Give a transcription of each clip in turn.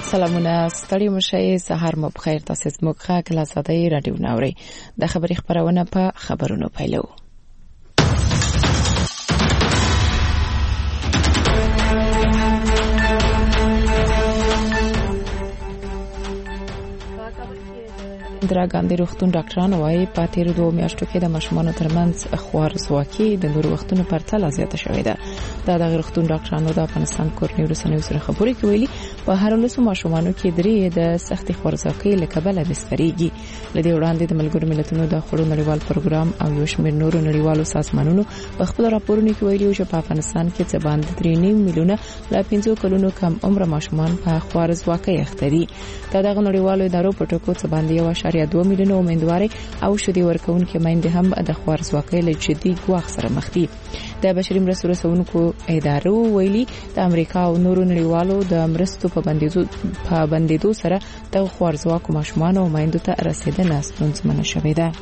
سلامونه ستړي مشئ سحر مو بخیر تاسو زموږ خاک لاسدای رادیو ناوړي د خبري خبرونه په خبرونو پیلو اندرا ګاندی روغتون ډاکټرانو وايي په تیر 2 میاشتو کې د ماشومانو ترمنځ خوارزواکي د نور وختونو پرتله زیاته شوې ده. د روغتون ډاکټرانو د افغانستان کورنۍ رسنیو سره خبرې کوي په هر لسو ماشومانو کې درې د سختي خوارزواکي له کبله بستريږي. لدې وړاندې د ملګرو ملتونو د خړو نړیوال پروګرام او یو شمېر نورو نړیوالو سازمانونو په خپل راپورونو کې ویلي چې په افغانستان کې څه باندې 3.5 میلیونه لا 15 کلونو کم عمر ماشومان په خوارزواکي اخته دي. دغه نړیوالو ادارو په ټکو څه باندې 1.2 میلیونه امیندواري او شدي ورکوونکې میندې هم د خوارزواکۍ له جدي ګواښ سره مخ دي. د بشري مرستو رسونکو ادارو ویلي د امریکا او نورو نړیوالو د مرستو په بندیدو سره د خوارزواکو ماشومان او میندو ته رسیدنه ستونزمنه شوې ده.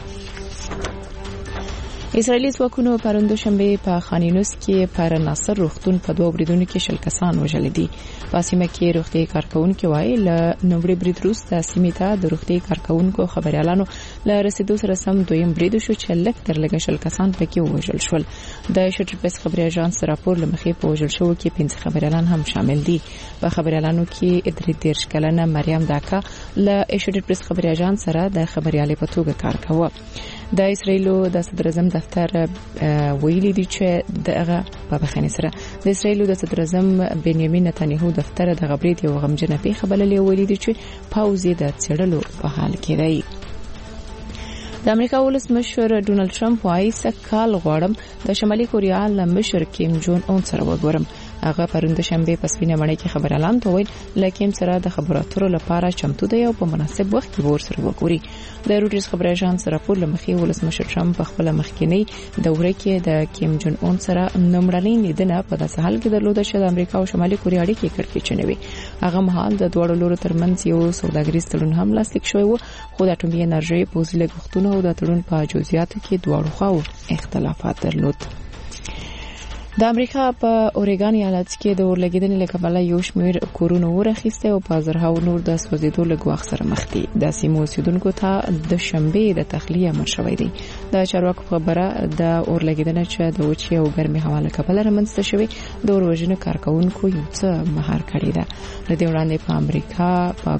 اسرائیلي ځواکونو پروند شنبه په خان یونس کې پر ناصر روغتون په 2 بریدونو کې شل کسان وژل دي. په سیمه کې روغتي کارکونکو وایي له نوموړي برید وروسته سیمه ته د روغتي کارکونکو خبريالانو له رسیدو سره سم دویم برید شو چې لږ تر لږه شل کسان پکې وژل شول. د شټرپس خبري اژانس راپور لمخې په وژل شو کې 15 خبريالان هم شامل دي. په خبريالانو کې 33 کلنه مریم داکا له شټرپس خبري اژانس سره د خبريالې په توګه کار کاوه. د اسرائیلو د صدر اعظم دفتر ویلي دی چې دغه په بخښنې سره د اسرائیلو د صدر اعظم بنیامین نتانیاهو دفتر د غبرګ یو غمجنه پیښه بللې ویلي دی چې پاوزي د څېړلو په حال کې دی. د امریکا ولسمشر ډونالد ټرمپ وايي سکهال غواړم د شمالي کوریا له مشر کیم جون اون سره وګورم. هغه پروند شنبه په سپینه مړی کې خبر اعلان وکړ لکه سره د خبرو اترو لپاره چمتو دی او په مناسب وخت کې ور سره وګوري. د روټرز خبري اژانس راپور لمخې ولسمشر ټرمپ په خپل مخکینی دوره کې د کیم جون اون سره نومړنۍ لیدنه په داسې حال کې درلوده چې د امریکا او شمالي کوریا اړیکې کړکېچنوي. هغه مهال د دوه لورو ترمنځ یو سوداګریز تړون هم لاسلیک شوی و خو د اټومي انرژي په وسیله غوښتنه او د تړون په جزئیاتو کې دواړو خواو اختلافات درلود. د امریکا په اوريګان ایالت کې د اورلګیدنې له کبله یو شمېر کورونه ورخیسته او په زرهاو نور د سوځیدو له ګواښ سره مخ دي. د سیمو اوسیدونکو ته د شنبه د تخلیه امر شوی دی. د چارواکو خبره د اورلګیدنه چې د وچې او ګرمي هوا له کبله رامنځته شوی د اورژن کارکونکو یو څه مهار کړی ده. لدې وړاندې د امریکا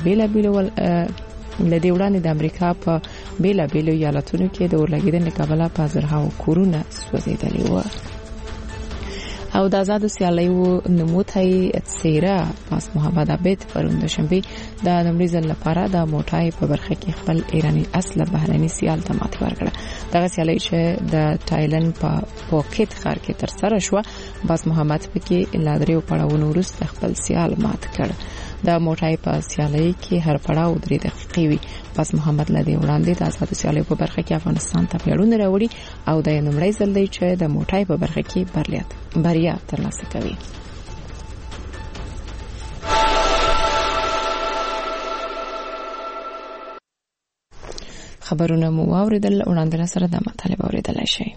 په بیلابیلو ایالتونو کې د اورلګیدنې له کبله په زرهاو کورونه سوځیدلي و. او د آزاد سیالیو نموتای څیره پاس محمد عبید پروند شنبه د نمړي ځل لپاره د موټای په برخه کې خپل ایرانی اصله بهرني سیال ته ماتې ورکړه. دغه سیالي چې د تایلند په پوکټ ښار کې تر سره شو پاس محمد پکې لادریو پړاوونو وروسته خپل سیال مات کړ. د موټای په سیالي کې هر پړاو 3 دقیقې وي. پاس محمد لدی وړاندې د آزاد سیالیو په برخه کې افغانستان ته پیړونه راوړي او د نمړي ځل دی چې د موټای په برخه کې بریا ترلاسه کوي. خبرونه مو واوریدل وړاندې سره د مطالبه اوریدل شي.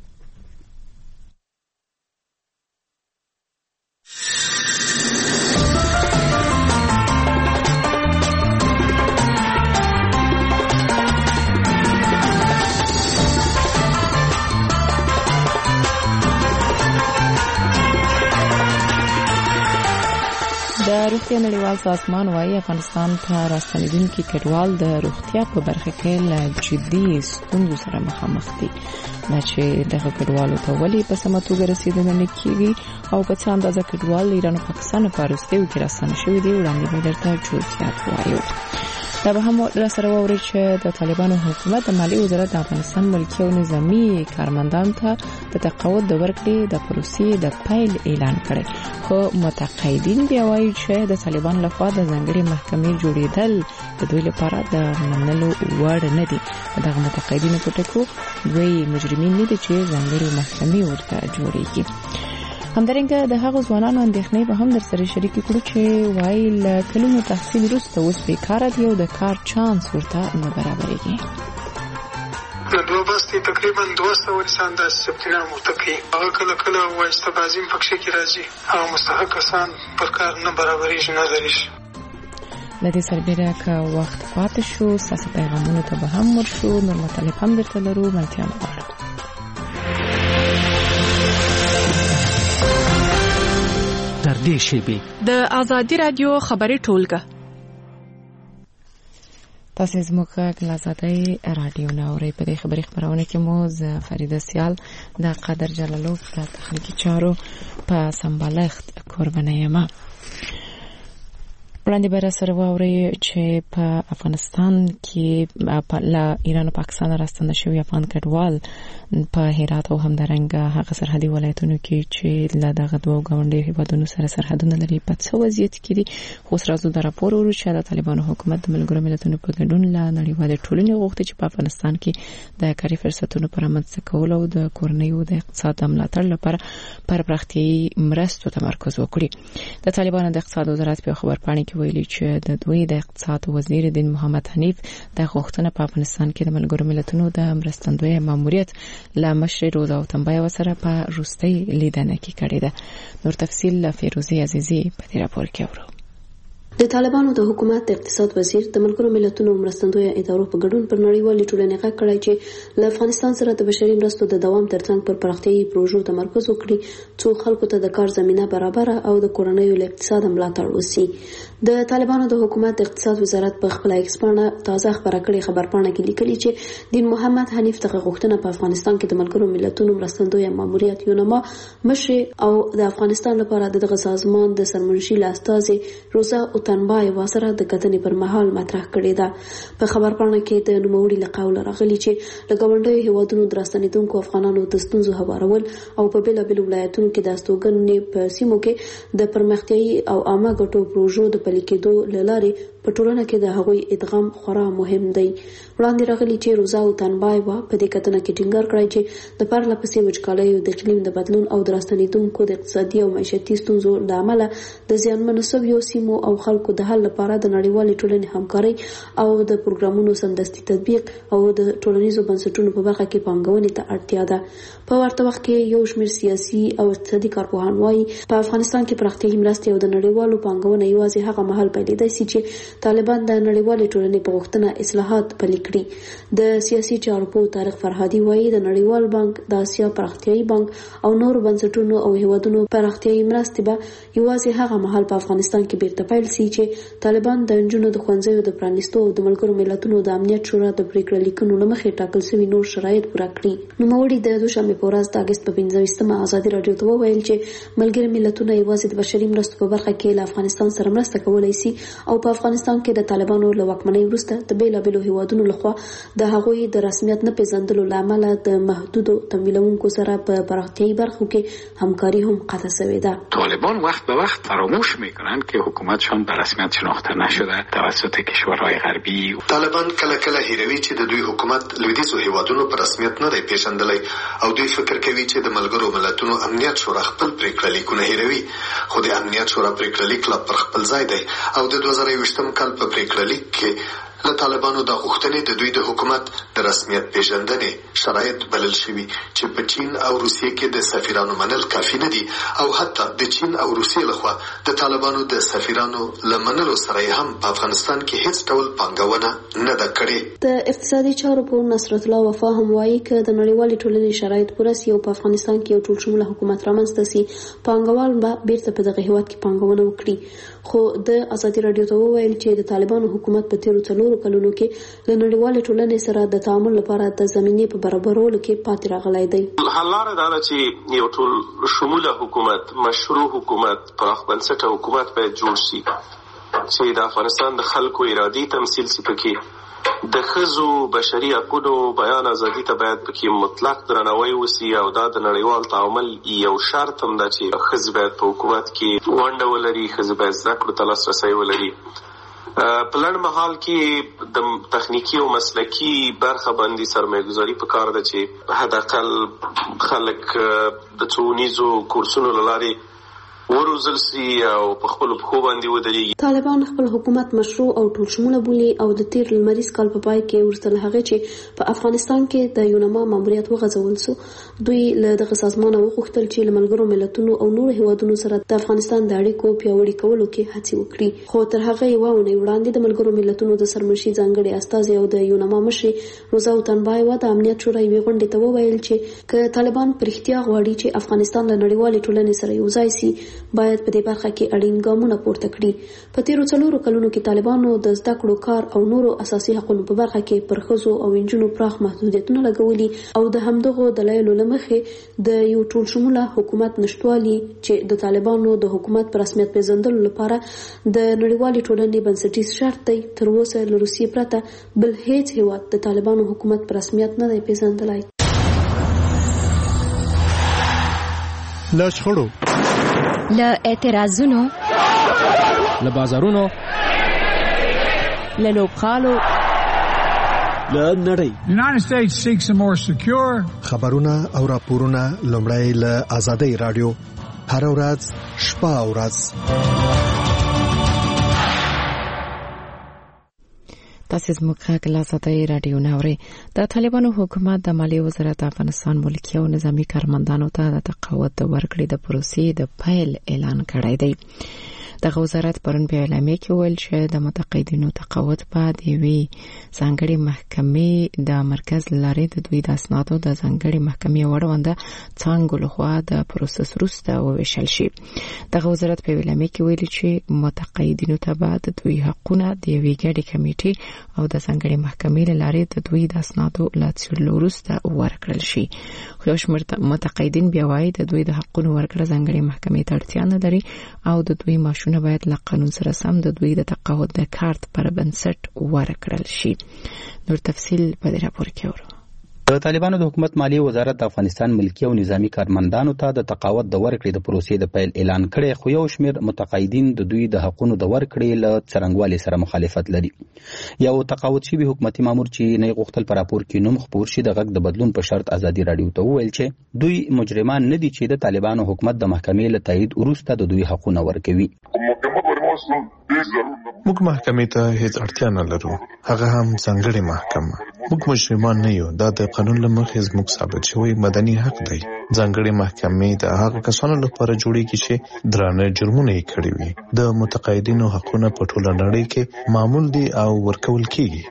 د روغتیا نړیوال سازمان وايي افغانستان ته راستنیدونکي کډوال د روغتیا په برخه کې له جدي ستونزو سره مخامخ دي. چې دغه کډوالو ته ولې په سمه توګه رسیدنه نه کیږي او په څه اندازه کډوال ایران او پاکستان په وروستیو کې راستنه شوي دي وړاندې به درته جزئیات وایو. دا به هم سره ووري چې د طالبانو حکومت د مالی وزارت د افغانستان ملکی او نظامی کارمندان ته د تقاعد د ورکړې د پروسې د پیل اعلان کړی. خو متقاعدین بیا وایي چې د طالبان لخوا د ځانګړي محکمې جوړېدل د دوی لپاره د منلو وړ نه دي. دغه متقاعدین په ټکو دوی مجرمین نه دي چې ځانګړي محکمې ورته جوړېږي. همدارنګه د هغو ځوانانو اندېښنې به هم در سره شریک کړو چې وایي له کلونو تحصیل وروسته اوس بیکاره دي او د کار چانس ورته نه برابرېږي. د دوه بستې تقریبا 200 انسان داسې ثبتنام ورته کوي. هغه کله کله وایسته بازي هم پکښې کې راځي. هغه مستحق کسان پر کار نه برابرېږي نه لري. لدې سربېره که وخت پاتې شو ساسي پیغامونو ته به هم ورشو. نور مطالب هم درته لرو، ملتیا مو غواړو. تر دې شیبې د آزادي رادیو خبري ټولګه تاسو زموږ د آزادۍ رادیو ناوړي په دې خبرونه کې مو ز فریده سیال د قادر جلالو په تخنیکی چارو په سمبالښت قرباني یم. وړاندې به سره واوري چې په افغانستان کې له ایران او پاکستان راستنه شوی افغان کډوال په هرات او همدارنګه هغه سرحدي ولایتونو کې چې له دغه دوه ګاونډي هیوادونو سره سرحدونه لري په څه وضعیت کې دي. خو سره د راپور ورو چې د طالبانو حکومت د ملګرو ملتونو په ګډون له نړیوالې ټولنې غوښتي چې په افغانستان کې د کاري فرصتونو پر رامنځته کولو او د کورنیو د اقتصاد ملاتړ لپاره پر پراختیايي مرستو تمرکز وکړي. د طالبانو د اقتصاد وزارت په خبرپاڼه کې ویلي چې د دوی د اقتصاد وزیر دین محمد حنیف د غوښتنه په افغانستان کې د ملګرو ملتونو د مرستندوی ماموریت له مشر روزا او تنبیه سره په روستۍ لیدنه کې کړې ده. نور تفصیل له فیروزی عزیزی په دې راپور کې اورو. د طالبانو د حکومت د اقتصاد وزیر د ملګرو ملتونو مرستندوی ادارو په ګډون پر نړیوالې ټولنې غږ کړی چې له افغانستان سره د بشري مرستو د دوام ترڅنګ پر پراختیايي پروژو تمرکز وکړي څو خلکو ته د کار زمينه برابر او د کورنیو له اقتصاد ملاتړ وشي. د طالبانو د حکومت د اقتصاد وزارت په خپل ایکسپانه تازه خبره کړې خبرپاڼه کې لیکلي چې دین محمد حنیف ته غوښتنه په افغانستان کې د ملګرو ملتونو مرستندوی ماموریت یونما مشر او د افغانستان لپاره دغه سازمان د سرمنشي لاستازي روزا او تنبیه واسره د کتنې پر مهال مطرح کړې ده. په خبرپاڼه کې د نوموړي له قوله راغلي چې له ګاونډیو هیوادونو دراستنیدونکو افغانانو د ستونزو هوارول او په بیلابیلو ولایتونو کې د استوګنې په سیمو کې د پرمختیايي او عامه ګټو پروژو د پلي کېدو لارې په ټولنه کې د هغوی ادغام خورا مهم دی. وړاندې راغلي چې روزا او تنبیه په دې کتنه کې ټینګار کړی چې د پرله پسې وچکالۍ او د اقلیم د بدلون او دراستنیدونکو د اقتصادي او معیشتي ستونزو له امله د زیانمنو شویو سیمو او خلکو د حل لپاره د نړیوالې ټولنې همکاري او د پروګرامونو سمدستي تطبیق او د ټولنیزو بنسټونو په برخه کې پانګونې ته اړتیا ده. په ورته وخت کې یو شمېر سیاسي او اقتصادي کارپوهان وایي په افغانستان کې پراختیايي مرستې او د نړیوالو پانګونې یوازې هغه مهال پیلېدای شي چې طالبان د نړیوالې ټولنې په غوښتنه اصلاحات پلي کړي. د سیاسي چارو په طارق فرهادي وایي د نړیوال بانک د اسیا پراختیايي بانک او نور بنسټونو او هیوادونو پراختیايي مرستې به یوازې هغه مهال په افغانستان کې بیرته پیل شي چې طالبان د نجونو د ښوونځیو د پرانیستو او د ملګرو ملتونو د امنیت شورا د پریکړه لیکونو له مخې ټاکل شوي نور شرایط پوره کړي. نوموړي د دوشنبه په ورځ د اگست په 15مه آزادي رادیو ته وویل چې ملګري ملتونه یوازې د بشري مرستو په برخه کې له افغانستان سره مرسته کولای شي او په افغانستان کې د طالبانو له واکمنۍ وروسته د بیلابیلو هیوادونو لخوا د هغوی د رسمیت نه پیژندلو له امله د محدودو تمویلونکو سره په پراختیايي برخو کې همکاري هم قطع شوې ده. طالبان وقت به وقت فراموش میکنند که حکومتشان به رسمیت شناخته نشده توسط کشورهای غربی. طالبان کله کله هیروي چې د دوی حکومت لویدیځو هیوادونو په رسمیت نه دی پیژندلی او دوی فکر کوي چې د ملګرو ملتونو امنیت شورا خپل پریکړه لیکونه هیروي. خو د امنیت شورا پریکړه لیک لا پر خپل ځای دی او د 2020 کال په پریکړه لیک کې له طالبانو د غوښتنې د دوی د حکومت د رسمیت پیژندنې شرایط بلل شوي چې په چین او روسیې کې د سفیرانو منل کافي نه دي او حتی د چین او روسیې لخوا د طالبانو د سفیرانو لمنلو سره هم په افغانستان کې هیڅ ډول پانګونه نه ده کړې. د اقتصادي چارو په نصرت الله وفا هم وایي چې د نړیوالې ټولنې شرایط پوره سي او په افغانستان کې یو ټول شموله حکومت رامنځته سي پانګوال به بیرته په دغه هیواد کې پانګونه وکړي. خو د آزادي رادیو ته وویل چې د طالبانو حکومت په تیرو 4 کلونو کې له نړیوالې ټولنې سره د تعامل لپاره د زمینې په برابرولو کې پاتې راغلی دی. حل لاره دا ده چې یو ټول شموله حکومت، مشروع حکومت، پراخ بنسټه حکومت باید جوړ شي چې د افغانستان د خلکو ارادي تمثیل شي. پکې د ښځو بشري حقونو بیان ازادي ته باید پکې مطلق درناوی وسي او دا د نړیوال تعامل یو شرط هم ده چې ښځې باید په حکومت کې ونډه ولري، ښځې باید زده کړو ته لاسرسی ولري. په لنډ مهال کې د تخنیکی او مسلکی برخه باندې سرمایه‌ګذاري پکار ده چې حداقل خلک د څونیزو کورسونو لارې وروزل سي او په خپل پخو باندې ودرېږي. طالبان خپل حکومت مشروع او ټول شموله بولي او د تیر لمریز کال په پای کې ورسره هغه چې په افغانستان کې د یونما ماموریت وغځول سو. دوی له دغه سازمان وغوښتل چې له ملګرو ملتونو او نور هیوادونو سره د افغانستان د اړیکو پیاوړي کولو کې هڅې وکړي. خو تر هغه یو ونې وړاندې د ملګرو ملتونو د سرمشي ځانګړي استازي او د یونما مشر روزا تنبایوا د امنیت شورا یوې غونډې ته وویل چې که طالبان پر اختیار غواړي چې افغانستان له نړیوالې ټولنې سره یوځای سي باید په دې برخه کې اړین ګامونه پورته کړي. په تیرو 4 کلونو کې طالبانو د زده کړو کار او نورو اساسي حقوقو په برخه کې پر ښځو او نجونو پراخ محدودیتونه لګولي او د همدغو دلایلو له مخې د یو ټول شموله حکومت نشټوالي چې د طالبانو د حکومت پر رسمیت پیژندلو لپاره د نړیوالې ټولنې بنسټیز شرط دی. تر اوسه له روسیې پرته بل هیڅ هیواد د طالبانو حکومت پر رسمیت نه دی پیژندلی. له شخړو، له اعتراضونو، له بازارونو، له لوبخالو، له نړۍ. United States seeks a more secure. خبرونه او راپورونه لومړی له آزادۍ رادیو هر ورځ شپه او ورځ. تاسو زموږ غږ له آزادۍ رادیو نوري. د طالبانو حکومت د مالیې وزارت افغانستان ملکي او نظامی کارمندانو ته د تقاعد د ورکړې د پروسې د پیل اعلان کړی دی. دغه وزارت پرون په اعلامیه کې ویل چې د متقاعدینو تقاعد په دیوي ځانګړي محکمې د مرکز لارې د دوی د اسنادو د ځانګړي محکمې وړاندې څنګه لخوا د پروسس وروسته وویشل شي. دغه وزارت په اعلامیه کې ویل چې متقاعدینو ته به د دوی حقونه د یوې ګډې کمیټې او د ځانګړي محکمې لارې د دوی د اسنادو له څېړلو وروسته ورکړل شي. خو یو شمېر متقاعدین بیا وایي د دوی د حقونو ورکړه ځانګړي محکمې ته اړتیا نه لري او د دوی معاشونه باید له قانون سره سم د دوی د تقاعد د کارت پر بنسټ ورکړل شي. نور تفصیل په دې راپور کې ورو. د طالبانو د حکومت مالیې وزارت د افغانستان ملکي او نظامی کارمندانو ته د تقاعد د ورکړې د پروسې د پیل اعلان کړي، خو یو شمېر متقاعدین د دوی د حقونو د ورکړې له څرنګوالي سره مخالفت لري. یو تقاعد شوی حکومتي مامور چې نه غوښتل پر راپور کې نوم خپور شي د غږ د بدلون په شرط ازادي رادیو ته وویل چې دوی مجرمان نه دي چې د طالبانو حکومت د محکمې له تایید وروسته د دوی حقونه ورکوي. موږ محکمې ته هیڅ اړتیا نه لرو، هغه هم ځانګړې محکمه. موږ مجرمان نه یو، دا د قانون له مخې زموږ ثابت شوی مدني حق دی. ځانګړې محکمې د هغه کسانو لپاره جوړیږي چې درانه جرمونه یې کړي وي. د متقاعدینو حقونه په ټوله نړۍ کې معمول دي او ورکول کیږي.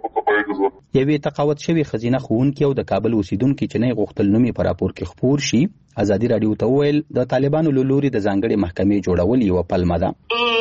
یوې تقاعد شوی خزینه ښوونکي او د کابل اوسیدونکي چې نه غوښتل نوم یې په راپور کې خپور شي ازادي رادیو ته وویل د طالبانو له لوري د ځانګړې محکمې جوړول یوه پلمه ده.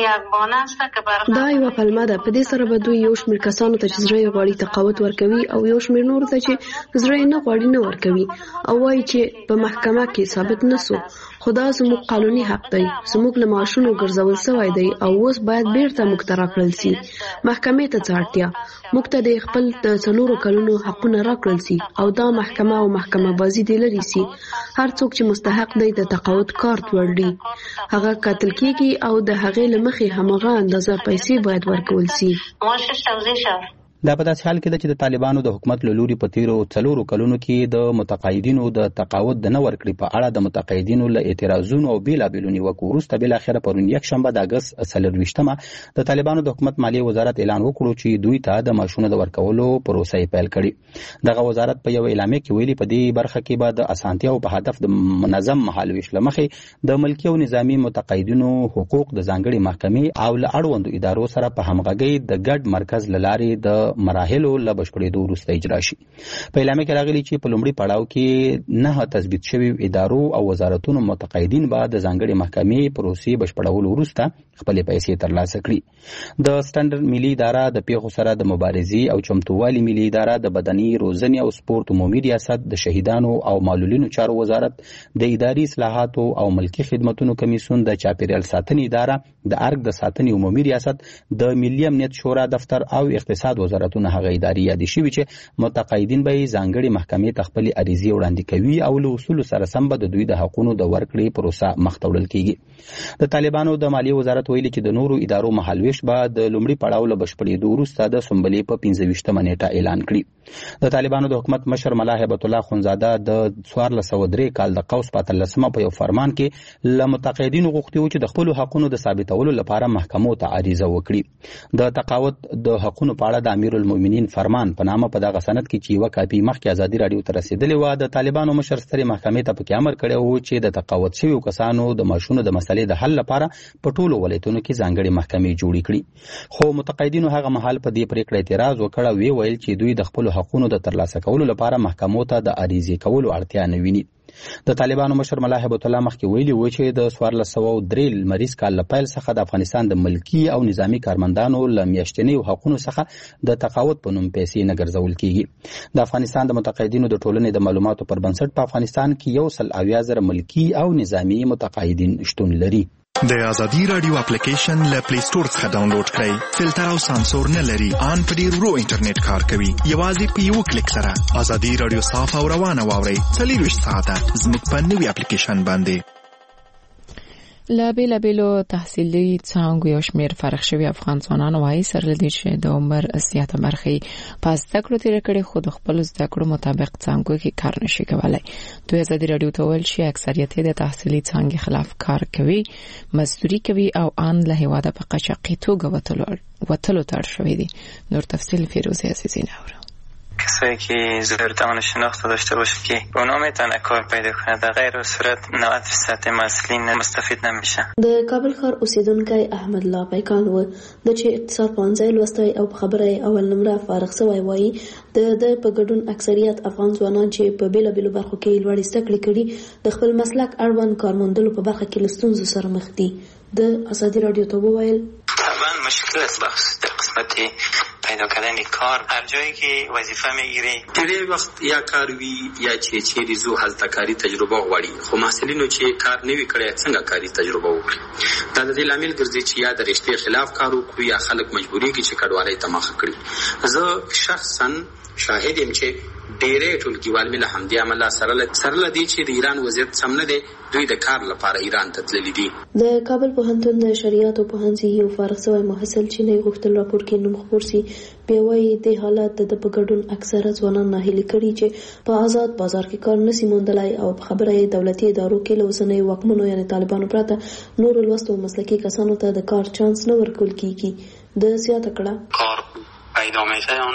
دا یوه پلمه ده. په دې سره به دوی یو شمېر کسانو ته چې زړه یې غواړي تقاعد ورکوي او یو شمېر نورو ته چې زړه یې نه غواړي نه ورکوي او وایي چې په محکمه کې ثابت نه سو. خو دا زموږ قانوني حق دی. زموږ له معاشونو ګرځول سوی دی او اوس باید بیرته موږ ته راکړل سي. محکمې ته څه اړتیا؟ موږ ته د خپل 4 کلونو حقونه راکړل سي او دا محکمه او محکمه بازي دی لري سي. هر څوک چې مستحق دی د تقاعد کارت ورړي هغه قتل کیږي او د هغې له مخې همغه اندازه پیسې باید ورکول سي. دا په داسې حال کې ده چې د طالبانو د حکومت له لوري په تیرو 4 کلونو کې د متقاعدینو د تقاعد د نه ورکړې په اړه د متقاعدینو له اعتراضونو او بیلابیلو نیوکو وروسته بالاخره پرون یکشنبه د اګست 24 د طالبانو د حکومت مالیې وزارت اعلان وکړو چې دوی ته د معاشونو د ورکولو پروسه یې پیل کړې. دغه وزارت په یو اعلامیه کې ویلي په دې برخه کې به د اسانتیاو په هدف د منظم مهالویش له مخې د ملکي او نظامي متقاعدینو حقوق د ځانګړې محکمې او له اړوندو ادارو سره په همغږۍ د ګډ مرکز له لارې د مراحلو له بشپړېدو وروسته اجرا شي. په اعلامیه کې راغلي چې په لومړي پړاو کې 9 تثبیت شوي ادارو او وزارتونو متقاعدین به د ځانګړې محکمې پروسې بشپړولو وروسته خپلې پیسې ترلاسه کړي. د سټنډرډ ملي اداره د پیښو سره د مبارزې او چمتووالي ملي اداره د بدني روزنې او سپورت عمومي ریاست د شهیدانو او معلولینو چارو وزارت د اداري اصلاحاتو او ملکي خدمتونو کمیسیون د چاپیریال ساتنې اداره د ارګ د ساتنې عمومي ریاست د ملي امنیت شورا دفتر او اقتصاد وزارتونه هغه ادارې یادې شوي چې متقاعدین به ځانګړې محکمې ته خپلې عریضې وړاندې کوي او له اصولو سره سم به د دوی د حقونو د ورکړې پروسه مخ ته وړل کیږي. د طالبانو د مالیې وزارت حکومت ویلي چې د نورو ادارو مهالویش به د لومړي پړاو له بشپړېدو وروسته د سنبلې په 25مه نیټه اعلان کړي. د طالبانو د حکومت مشر ملا هیبت الله خونزاده د 1403 کال د قوس په 13مه په یو فرمان کې له متقاعدینو غوښتي و چې د خپلو حقونو د ثابتولو لپاره محکمو ته عریضه وکړي. د تقاعد د حقونو په اړه د امیرالمؤمنین فرمان په نامه په دغه سند کې چې یوه کاپي مخکې ازادي راډیو ته رسېدلې وه، د طالبانو مشر سترې محکمې ته پکې امر کړی و چې د تقاعد شویو کسانو د معاشونو د مسلې د حل لپاره په ټولو ولایتونو کې ځانګړې محکمې جوړې کړي. خو متقاعدینو هغه مهال په دې پریکړه اعتراض وکړ او ویل چې دوی د خپلو حقونو د ترلاسه کولو لپاره محکمو ته د عریضې کولو اړتیا نه ویني. د طالبانو مشر ملا هیبت الله مخکې ویلي و چې د 1403 لمریز کال له پیل څخه د افغانستان د ملکي او نظامی کارمندانو له میاشتنیو حقونو څخه د تقاعد په نوم پیسې نه ګرځول کیږي. د افغانستان د متقاعدینو د ټولنې د معلوماتو پر بنسټ په افغانستان کې 170,000 ملکي او نظامی متقاعدین شتون لري. د ازادي رادیو اپلیکیشن له پلی سٹور څخه ډاونلوډ کړئ. فلټر او سانسور نه لري. ان په ډیر ورو انټرنیټ کار کوي. یوازې په یو کلیک سره ازادي رادیو صاف او روانه واورئ. 24 ساعته زموږ په نوي اپلیکیشن باندې. له بیلابیلو تحصیلي څانګو یو شمېر فارغ شوي افغان ځوانان وایي سره له دې چې د عمر زیاته برخه یې په زده کړو تېره کړې خو د خپلو زده کړو مطابق څانګو کې کار نشي کولی. دوی ازادي راډیو ته ویل چې اکثریت یې د تحصیلي څانګې خلاف کار کوي، مزدوري کوي او ان له هېواده په قاچاقي توګه وتلو ته اړ شوي دي. نور تفصیل فیروزه عزیزی ناوره. کسایی که ضرورت عمل شناخت داشته باشه که اونا میتونه کار پیدا کنه، در غیر صورت 90% مسئولین مستفید نمیشن. د کابل ښار اوسیدونکی احمد الله پیکان و د چې اقتصاد پوهنځی لوستی او په خبره اول نمره فارغ شوی وایي د په ګډون اکثریت افغان ځوانان چې په بیلابیلو برخو کې لوړې زده کړې کړي د خپل مسلک اړوند کار موندلو په برخه کې له ستونزو سره مخ دي. د ازادي راډیو ته وویل طبعا مشکل است بخش در قسمت پیدا کردن کار. هر جایی که وظیفه میگیری ډېری وخت یا کار وي یا چې چیرې زو هلته کاري تجربه غواړي، خو محصلینو چې کار نه وي کړی څنګه کاري تجربه وکړي. دا د دې لامل ګرځي چې یا د رشتې خلاف کار وکړي یا خلک مجبورېږي چې کډوالۍ ته مخه کړي. زه شخصا شاهد یم چې ډېرې ټولګیوال مې له همدې امله سره له دې چې د ایران وضعیت سم نه دی دوی د کار لپاره ایران ته تللي دي. د کابل پوهنتون د شریعت او پوهنځي یو فارغ شوی محصل چې نه غوښتل راپور کې نوم خپور سي بیا وایي د حالت د په ګډون اکثره ځوانان ناهیلي کړي چې په آزاد بازار کې کار نشي موندلای او په خبره یې دولتي ادارو کې له اوسنۍ واکمنو یعنی طالبانو پرته نور لوستو مسلکي کسانو ته د کار چانس نه ورکول کیږي. د زیاته کړه کار پیدا میشه یا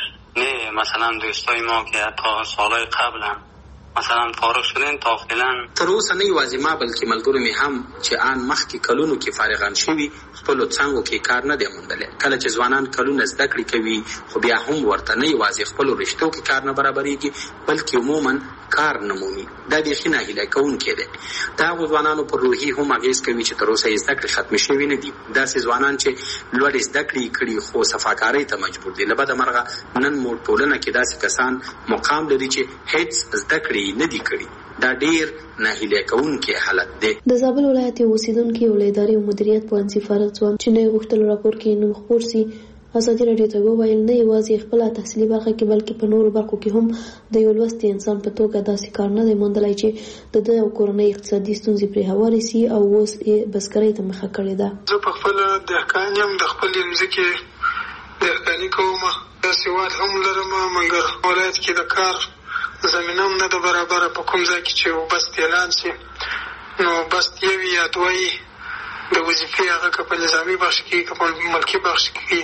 نه مثلا دوستای ما که تا سالهای قبل هم مثلا فارغ شدن تا فعلا تر اوسه نه یوازې ما بلکې ملګرو مې هم چې آن مخکې کلونو کې فارغان شوي خپلو څانګو کې کار نه دی موندلی. کله چې ځوانان کلونه زده کړې کوي خو بیا هم ورته نه یوازې خپلو رشتو کې کار نه برابرېږي بلکې عموما کار نه مومي. دا بیخي ناهیلی کوونکی دی. د هغو ځوانانو پر روحي هم اغېز کوي چې تر اوسه یې زده کړې ختمې شوي نه دي. داسې ځوانان چې لوړې زده کړې کړي خو صفاکارۍ ته مجبور دي. له بده مرغه نن مو ټولنه کې داسې کسان مقام لري چې هیڅ زده کړې نه دي کړي. دا ډیر ناهیلی کوونکی حالت دی. د زابل ولایت اوسیدونکي ول ادارې او مدیریت پوهنځي فارغ ځوان چې نه غوښتل راپور کې نوم خپور سي ازادي راډیو ته وویل نه یوازې خپل تحصیلي برخه کې بلکې په نورو برخو کې هم د یو لوستي انسان په توګه داسې کار نه دی موندلی چې د ده او کورنۍ اقتصادي ستونزې پرې هوارې سي او اوس یې بزګرۍ ته مخه کړې ده. زه په خپله دهقان یم، د خپلې مځکې دهقاني کوم، داسې واد هم لرم مګر ولایت کې د کار زمینه هم نه ده برابره. په کوم ځای کې چې بست اعلان سي نو بست یو یا دوی د وظیفې هغه که په نظامي بخش کې که په ملکي بخش کې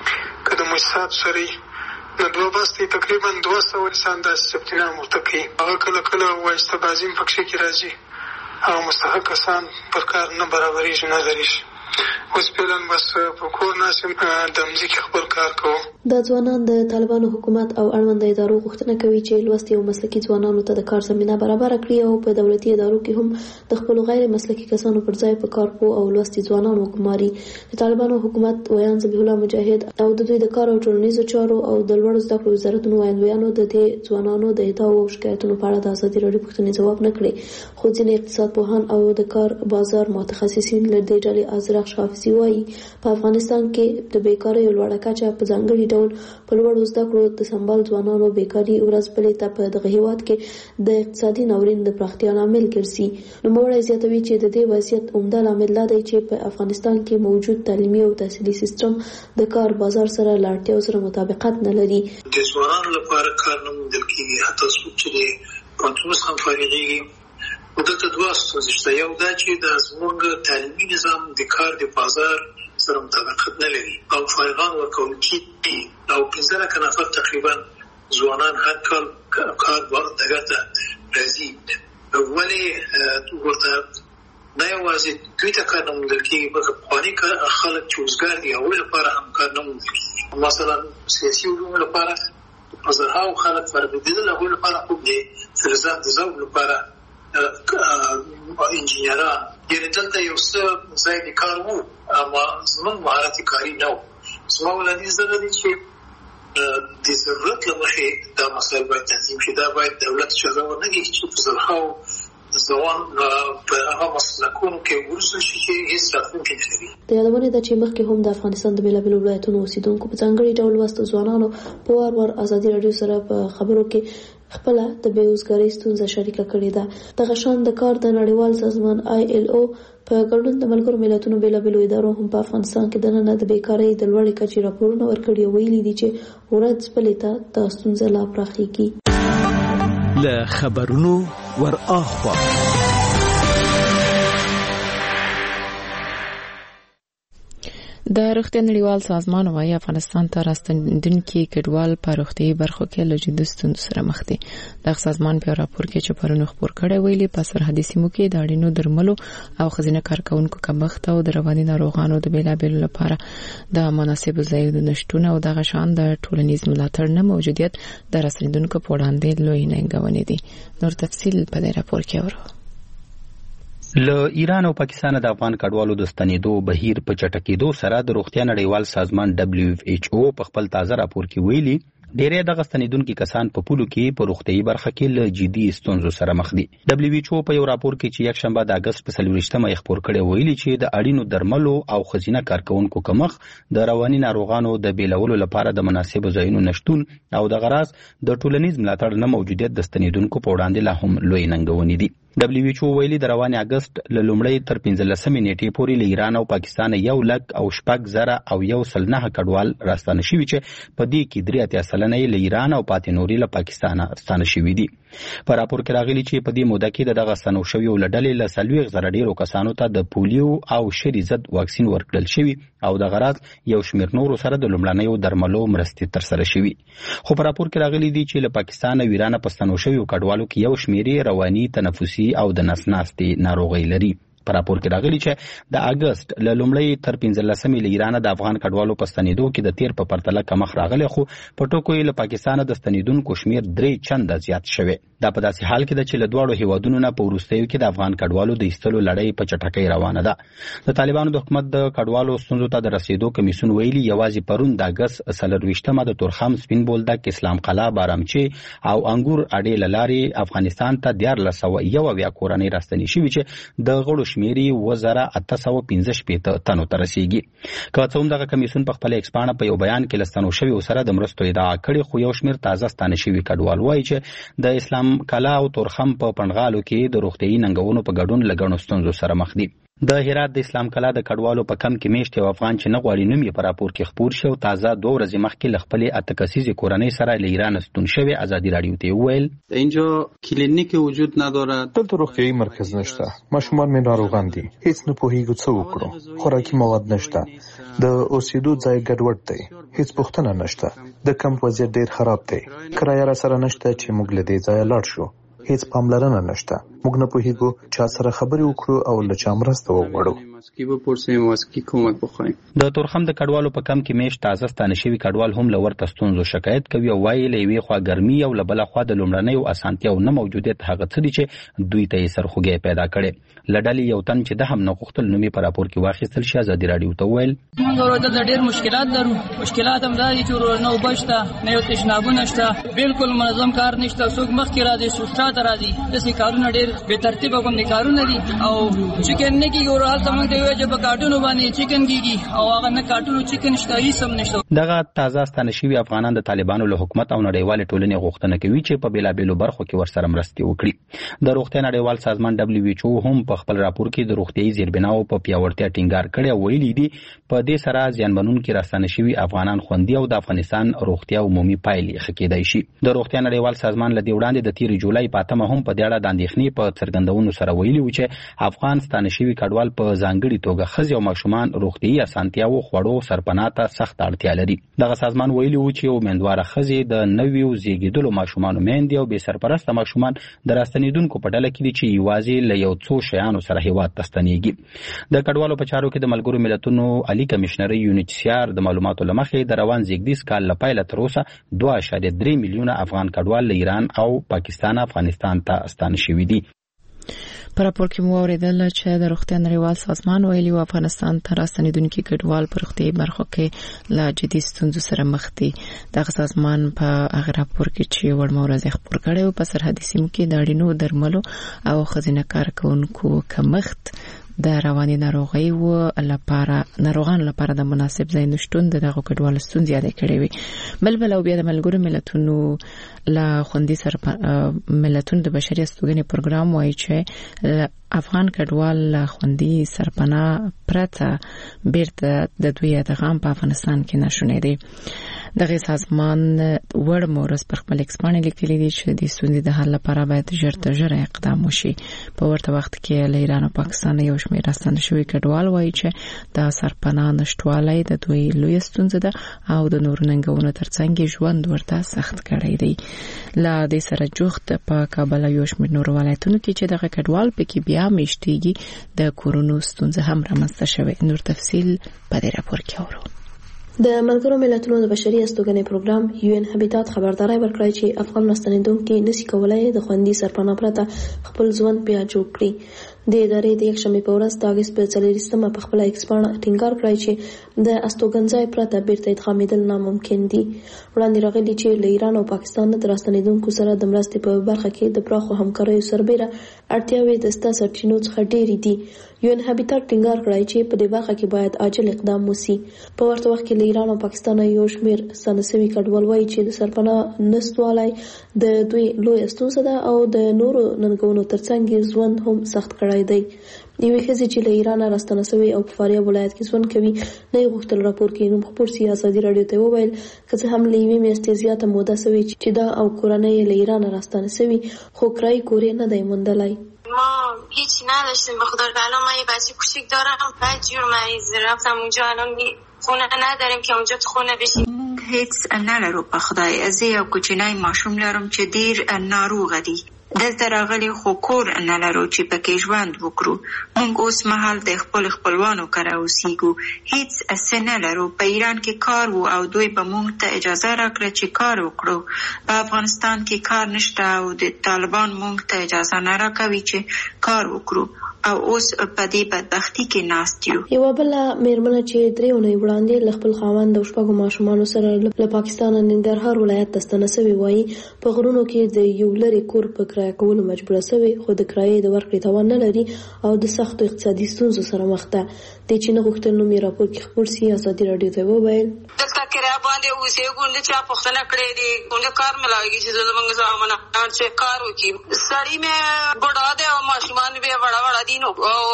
که د مؤسساتو سره نو دوه بستې تقریبا 200 انسان داسې ثبتنام ورته کوي. هغه کله کله وایسته بازي هم پکښې کې راځي او مستحق کسان پر کار نه برابرېږي نه درېږي. اوس فعلا بس په کور ناست یم د مځکې خپل کار کوم. دا ځوانان د طالبانو حکومت او اړونده ادارو غوښتنه کوي چې لوستي او مسلکي ځوانانو ته د کار زمینه برابره کړي او په دولتي ادارو کې هم د خپلو غیر مسلکي کسانو پر ځای په کارپوه او لوستي ځوانانو وګماري. د طالبانو حکومت ویان ذبیح الله مجاهد او د دوی د کار او ټولنیزو چارو او د لوړو زده کړو وزارتونو ویاندویانو د دې ځوانانو د ادعاو او شکایتونو په اړه د ازادي راډیو پوښتنې ځواب نه کړي، خو ځینې اقتصاد پوهان او د کار بازار متخصصین له دې ډلې ازرق بخش حافظي وایي په افغانستان کې د بیکارۍ لوړه کچه په ځانګړي ډول په لوړو زده کړو د سمبال ځوانانو بیکاري ورځ بلې ته په دغه هیواد کې د اقتصادي ناورین د پراختیا لامل ګرځي. نوموړی زیاتوي چې د دې وضعیت عمده لامل دا دی چې په افغانستان کې موجود تعلیمي او تحصیلي سیستم د کار بازار سره له اړتیاو سره مطابقت نه لري. د ځوانانو لپاره کار نه موندل کېږي، حتی څوک چې د پوهنتون څخه فارغېږي. دلته دوه ستونزې شته، یو دا چې د زموږ تعلیمي نظام د کار د بازار سره مطابقت نه لري او فارغان ورکول کېږي او 15 لکه نفر تقریبا ځوانان هر کال کار دغه ته راځي. ولې ورته نه یوازې دوی ته کار نه موندل کېږي بلکې پخواني خلک چې اوزګار دي هغوی لپاره هم کار نه موندل کېږي. مثلا سیاسي علومو لپاره په زرهاو خلک فارغېدل، هغوی لپاره خوب دی، فلزات د ذوق لپاره انجینران، یعنې دلته یو څه ځای د کار وو اما زموږ مهارت کاري نه وو. زما وړاندیز دغه دی چې د ضرورت له مخې دا مسایل باید تنظیم شي. دا باید دولت اجازه ورنه کړي چې په زرهاو ځوان په هغه مسلکونو کې ورسول شي چې هېڅ راتلونکی نه لري. د یادونې ده چې مخکې هم د افغانستان د بېلابېلو ولایتونو اوسېدونکو په ځانګړي ډول لوستو ځوانانو په وار وار ازادي راډیو سره په خبرو کې خپله د بېوزګارۍ ستونزه شریکه کړې ده. دغه شان د کار د نړیوال سازمان ILO په ګډون د ملګرو ملتونو بېلابېلو ادارو هم په افغانستان کې دننه د بیکارۍ د لوړې کچې راپورونه ورکړي او ویلي دي چې ورځ بلې ته دا ستونزه لا پراخېږي. له خبرونو ور اخوا د روغتیا نړیوال سازمان وايي افغانستان ته راستنیدونکي کډوال په روغتیايي برخو کې له جدي ستونزو سره مخ دي. دغه سازمان په راپور کې چې پرون خبر کړی ویلي په سرحدي سیمو کې د اړینو درملو او ښځینه کارکونکو کمښت او د رواني ناروغانو د بیلابېلو لپاره د مناسبو ځایونو نشتون او دغه شان د ټولنیز ملاتړ نه موجودیت د راستنیدونکو په وړاندې لوی ننګونې دي. نور تفصیل په دې راپور کې اورو. له ایران او پاکستان د افغان کډوالو د ستنېدو بهیر په چټکېدو سره د روغتیا نړیوال سازمان WHO په خپل تازه راپور کې ویلي ډېری دغه ستنېدونکي کسان په پولو کې په روغتیايي برخه کې له جدي ستونزو سره مخ دي. WHO په یو راپور کې چې یکشنبه د اگست په 24مه خپور کړی ویلي چې د اړینو درملو او ښځینه کارکونکو کمښت د رواني ناروغانو د بیلولو لپاره د مناسبو ځایونو نشتون او د غراض د ټولنیز ملاتړ نه موجودیت د ستنېدونکو په وړاندې لا هم لوی ننګونې دي. WHO ویلي د رواني اگست له لومړۍ تر 15مې نیټې پورې له ایران او پاکستان 1,06,109 کډوال راستانه شوي چې په دې کې 83% له ایران او پاتې نوري له پاکستان راستانه شوي دي. په راپور کې راغلي چې په دې موده کې دغه ستنو شویو له ډلې له 40,000 ډیرو کسانو ته د پولیو او شری ضد واکسین ورکړل شوی او د غراض یو شمېر نورو سره د لومړنیو درملو مرستې ترسره شوي. خو په راپور کې راغلي دي چې له پاکستان او ایران په ستنو شویو کډوالو کې یو شمېر رواني تنفسي او د نس ناستې ناروغۍ لري. په راپور کې راغلي چې د اگست له لومړۍ تر 15مې له ایران د افغان کډوالو په ستنېدو کې د تیر په پرتله کمښت راغلی، خو په ټکو یې له پاکستان د ستنېدونکو شمېر 3 چنده زیات شوی. دا په داسې حال کې ده چې له دواړو هیوادونو نه په وروستیو کې د افغان کډوالو د ایستلو لړۍ په چټکۍ روانه ده. د طالبانو د حکومت د کډوالو ستونزو ته د رسیدو کمیسیون ویلي یوازې پرون د اگست 24مه د تورخم، سپین بولدک، اسلام قلعه، بارامچی او انګور اډې له لارې افغانستان ته 1401 کورنۍ راستنې شوي چې د غړو شمېر 1815 تنو ته رسیږي. که څه هم دغه کمیسیون په خپل ایکس پاڼه په یو بیان کې له ستنو شویو سره د مرستو ادعا کړې، خو یو شمېر تازه ستانه شوي کډوال وایي چې د اسلام کلا او تورخم په پنډغالو کې د روغتیايي ننګونو په ګډون له ګڼو ستونزو سره مخ دي. د هرات د اسلام کلا د کډوالو په کم کې میشت یو افغان چې نه غواړي نوم یې په راپور کې خپور شو تازه 2 ورځې مخکې له خپلې 8 کسیزې کورنۍ سره له ایران ستون شوی. ازادي راډیو ته وویل اینجا کلینیک وجود ندارد، دلته روغتیايي مرکز نشته، ماشومان مې ناروغان دي، هیڅ نه پوهیږو څه وکړو، خوراکي مواد نشته، د اوسېدو ځای ګډوډ دی، هیڅ پوښتنه نشته، د کمپ وضعیت ډیر خراب دی، کرایه را سره نشته چې موږ له دې ځایه لاړ شو، هیڅ پاملرنه نشته، موږ نه پوهیږو چا سره خبرې وکړو او له چا مرسته وغواړو. د تورخم د کډوالو په کم کې میشت تازه ستانه شوي کډوال هم له ورته ستونزو شکایت کوي او وایي له یوې خوا ګرمي او له بله خوا د لومړنیو اسانتیاو نه موجودیت هغه څه دي چې دوی ته یې سرخوږی پیدا کړی. له ډلې یو تن چې ده هم نه غوښتل نوم یې په راپور کې واخیستل شي ازادي راډیو ته وویل موږ دلته ډېر مشکلات لرو. مشکلات هم دا دي چې نه اوبه شته، نه یو تشنابونه شته، بالکل منظم کار نشته، څوک مخکې راځي څوک شاته راځي، داسې کارونه ډېر ډېر بے ترتیبه کوم کارونه دي او چکن نه کیږي او حالت موږ ته وایي چې په کارټونو باندې چکن کیږي او هغه نه کارټونو چکن شته هیڅ هم نشته. دغه تازه ستانشوي افغانان د طالبانو له حکومت او نړیوال ټولنې غوښتنه کوي چې په بیلابېلو برخو کې ورسره مرستې وکړي. د روغتیا نړیوال سازمان WHO هم په خپل راپور کې د روغتیايي زیربناو په پیاوړتیا ټینګار کړی او ویلي دي په دې سره زیانمنونکي راستانشوي افغانان خوندي او د افغانستان روغتیا عمومي پایلې ښه کېدای شي. د روغتیا نړیوال سازمان له دې وړاندې د 13 جولای په 8 هم په دې اړه د اندېښنې په څرګندونو سره ویلي و چې افغان ستانشوي کډوال په ځانګړي توګه ښځې او ماشومان روغتیايي اسانتیاو خوړو سرپناه ته سخت اړتیا لري. دغه سازمان ویلي و چې امیندواره ښځې د نویو زیږیدلو ماشومانو میندې او بې سرپرسته ماشومان د راستنېدونکو په ډله کې دي چې یوازې له یو څو شیانو سره هیواد ته ستنېږي. د کډوالو په چارو کې د ملګرو ملتونو عالی کمشنر UNHCR د معلوماتو له مخې د روان زیږدیز کال له پیله تر اوسه 2.3 میلیونه افغان کډوال له ایران او پاکستان افغانستان ته ستانه شوي دي. په راپور کې مو اوریدل چې د روغتیا نړیوال سازمان ویلي و افغانستان ته راستنېدونکي کډوال په روغتیايي برخو کې له جدي ستونزو سره مخ دي. دغه سازمان په هغه راپور کې چې وړمه ورځ خبر کړی و په سرحدي سیمو کې د اړینو درملو او ښځینه کارکوونکو کمښت د رواني ناروغانو لپاره د مناسب ځای نشټون دغه کډوالو ستونزې یادې کړې وي. بل او بیا د ملګرو ملتونو له خوندي ملتونو د بشري استوګنې پروګرام وایي چې افغان کډوال خوندي سرپناه پرته بیرته د دوی ادغام په افغانستان کې ناشونی دی. دغه سازمان وړ مورس پر خپل ایکسپانې لیکلي دي چې د ستونزې د حل لپاره باید ژر تر ژره اقدام وشي. په ورته وخت کې له ایران او پاکستان یو شمېر راستنه شوي کډوال وایي چې د سرپناه نشټوالی د دوی لوی ستونزه ده او د نورو ننګونو ترڅنګ ژوند ورته سخت کړی دی. لا د سره جوخت په کابل یو شمېر نور ولایتونو کې چې دغه کډوال پکې بیا میشتيږي د کورونو ستونزه هم رامنځته شوه. نور تفصیل په دې راپور کې اورو. د ملګرو ملتونو د بشري استوګنې پروګرام UN هابیټات خبرداري ورکړی چې افغان راستنېدونکي نشي کولای د خوندي سرپناه پرته خپل ژوند بیا جوړ کړي. د ادارې د یکشنبې په ورځ د اگست په 4 په خپل ایکسپانه ټینګار کړی چې د استوګنځای پرته بیرته ادغامېدل ناممکن دي. وړاندې راغلي چې له ایران او پاکستان د راستنېدونکو سره د مرستې په برخه کې د پراخو همکاریو سربېره اړتیاوې د ستا سرچینو څخه ډېرې دي. UN هابیټات ټینګار کړی چې په دې برخه کې باید عاجل اقدام وشي. په ورته وخت کې له ایران او پاکستان یو شمېر ستانسوي کډوال وایي چې د سرپناه نشتوالی د دوی لوی ستونزه ده او د نورو ننګونو ترڅنګ ژوند هم سخت کړی دی. یوې ښځې چې له ایران راستنه شوې او په فاریاب ولایت کې ژوند کوي نه یې غوښتل راپور کې نوم خپور سي. ازادي راډیو ته وویل که څه هم له یوې میاشتې زیاته موده شوې چې دا او کورنۍ له ایران راستنه شوي خو کرایي کور یې نه دی موندلی. ما هیچی نداشتیم به خدا. الان من یه بچه کوچیک دارم، بعد جور مریض رفتم اونجا، الان خونه نداریم که اونجا تو خونه بشیم. هیڅ نلرو په خدای. از یو کوچنی ماشوم لرم چې ډیر ناروغ دی. دلته راغلی خو کور نه لرو چې پکې ژوند وکړو. موږ اوس مهال د خپل خپلوانو کره اوسېږو. هیڅ څه نه لرو. په ایران کې کار و او دوی به موږ ته اجازه راکړه چې کار وکړو. په افغانستان کې کار نشته او د طالبان موږ ته اجازه نه راکوي چې کار وکړو او اوس په دې بدبختي کې ناست یو. یوه بله مېرمنه چې 3 اونۍ وړاندې له خپل خاوند او 6 ماشومانو سره له پاکستان ننګرهار ولایت ته ستنه شوې وایي په غرونو کې د یو لرې کور په کرایه کولو مجبوره شوې خو د کرایې د ورکړې توان نه لري او د سختو اقتصادي ستونزو سره مخ ده. د چې نه غوښتل نوم یې راپور کې خپور سي. ازادي راډیو ته وویل دلته کرایه باندې اوسېږو نه چا پوښتنه کړې دي ونه کار ملاويږي چې زموږ زامن چې کار وکړي. سړی مې بډا دی او ماشومان به وړا دي نو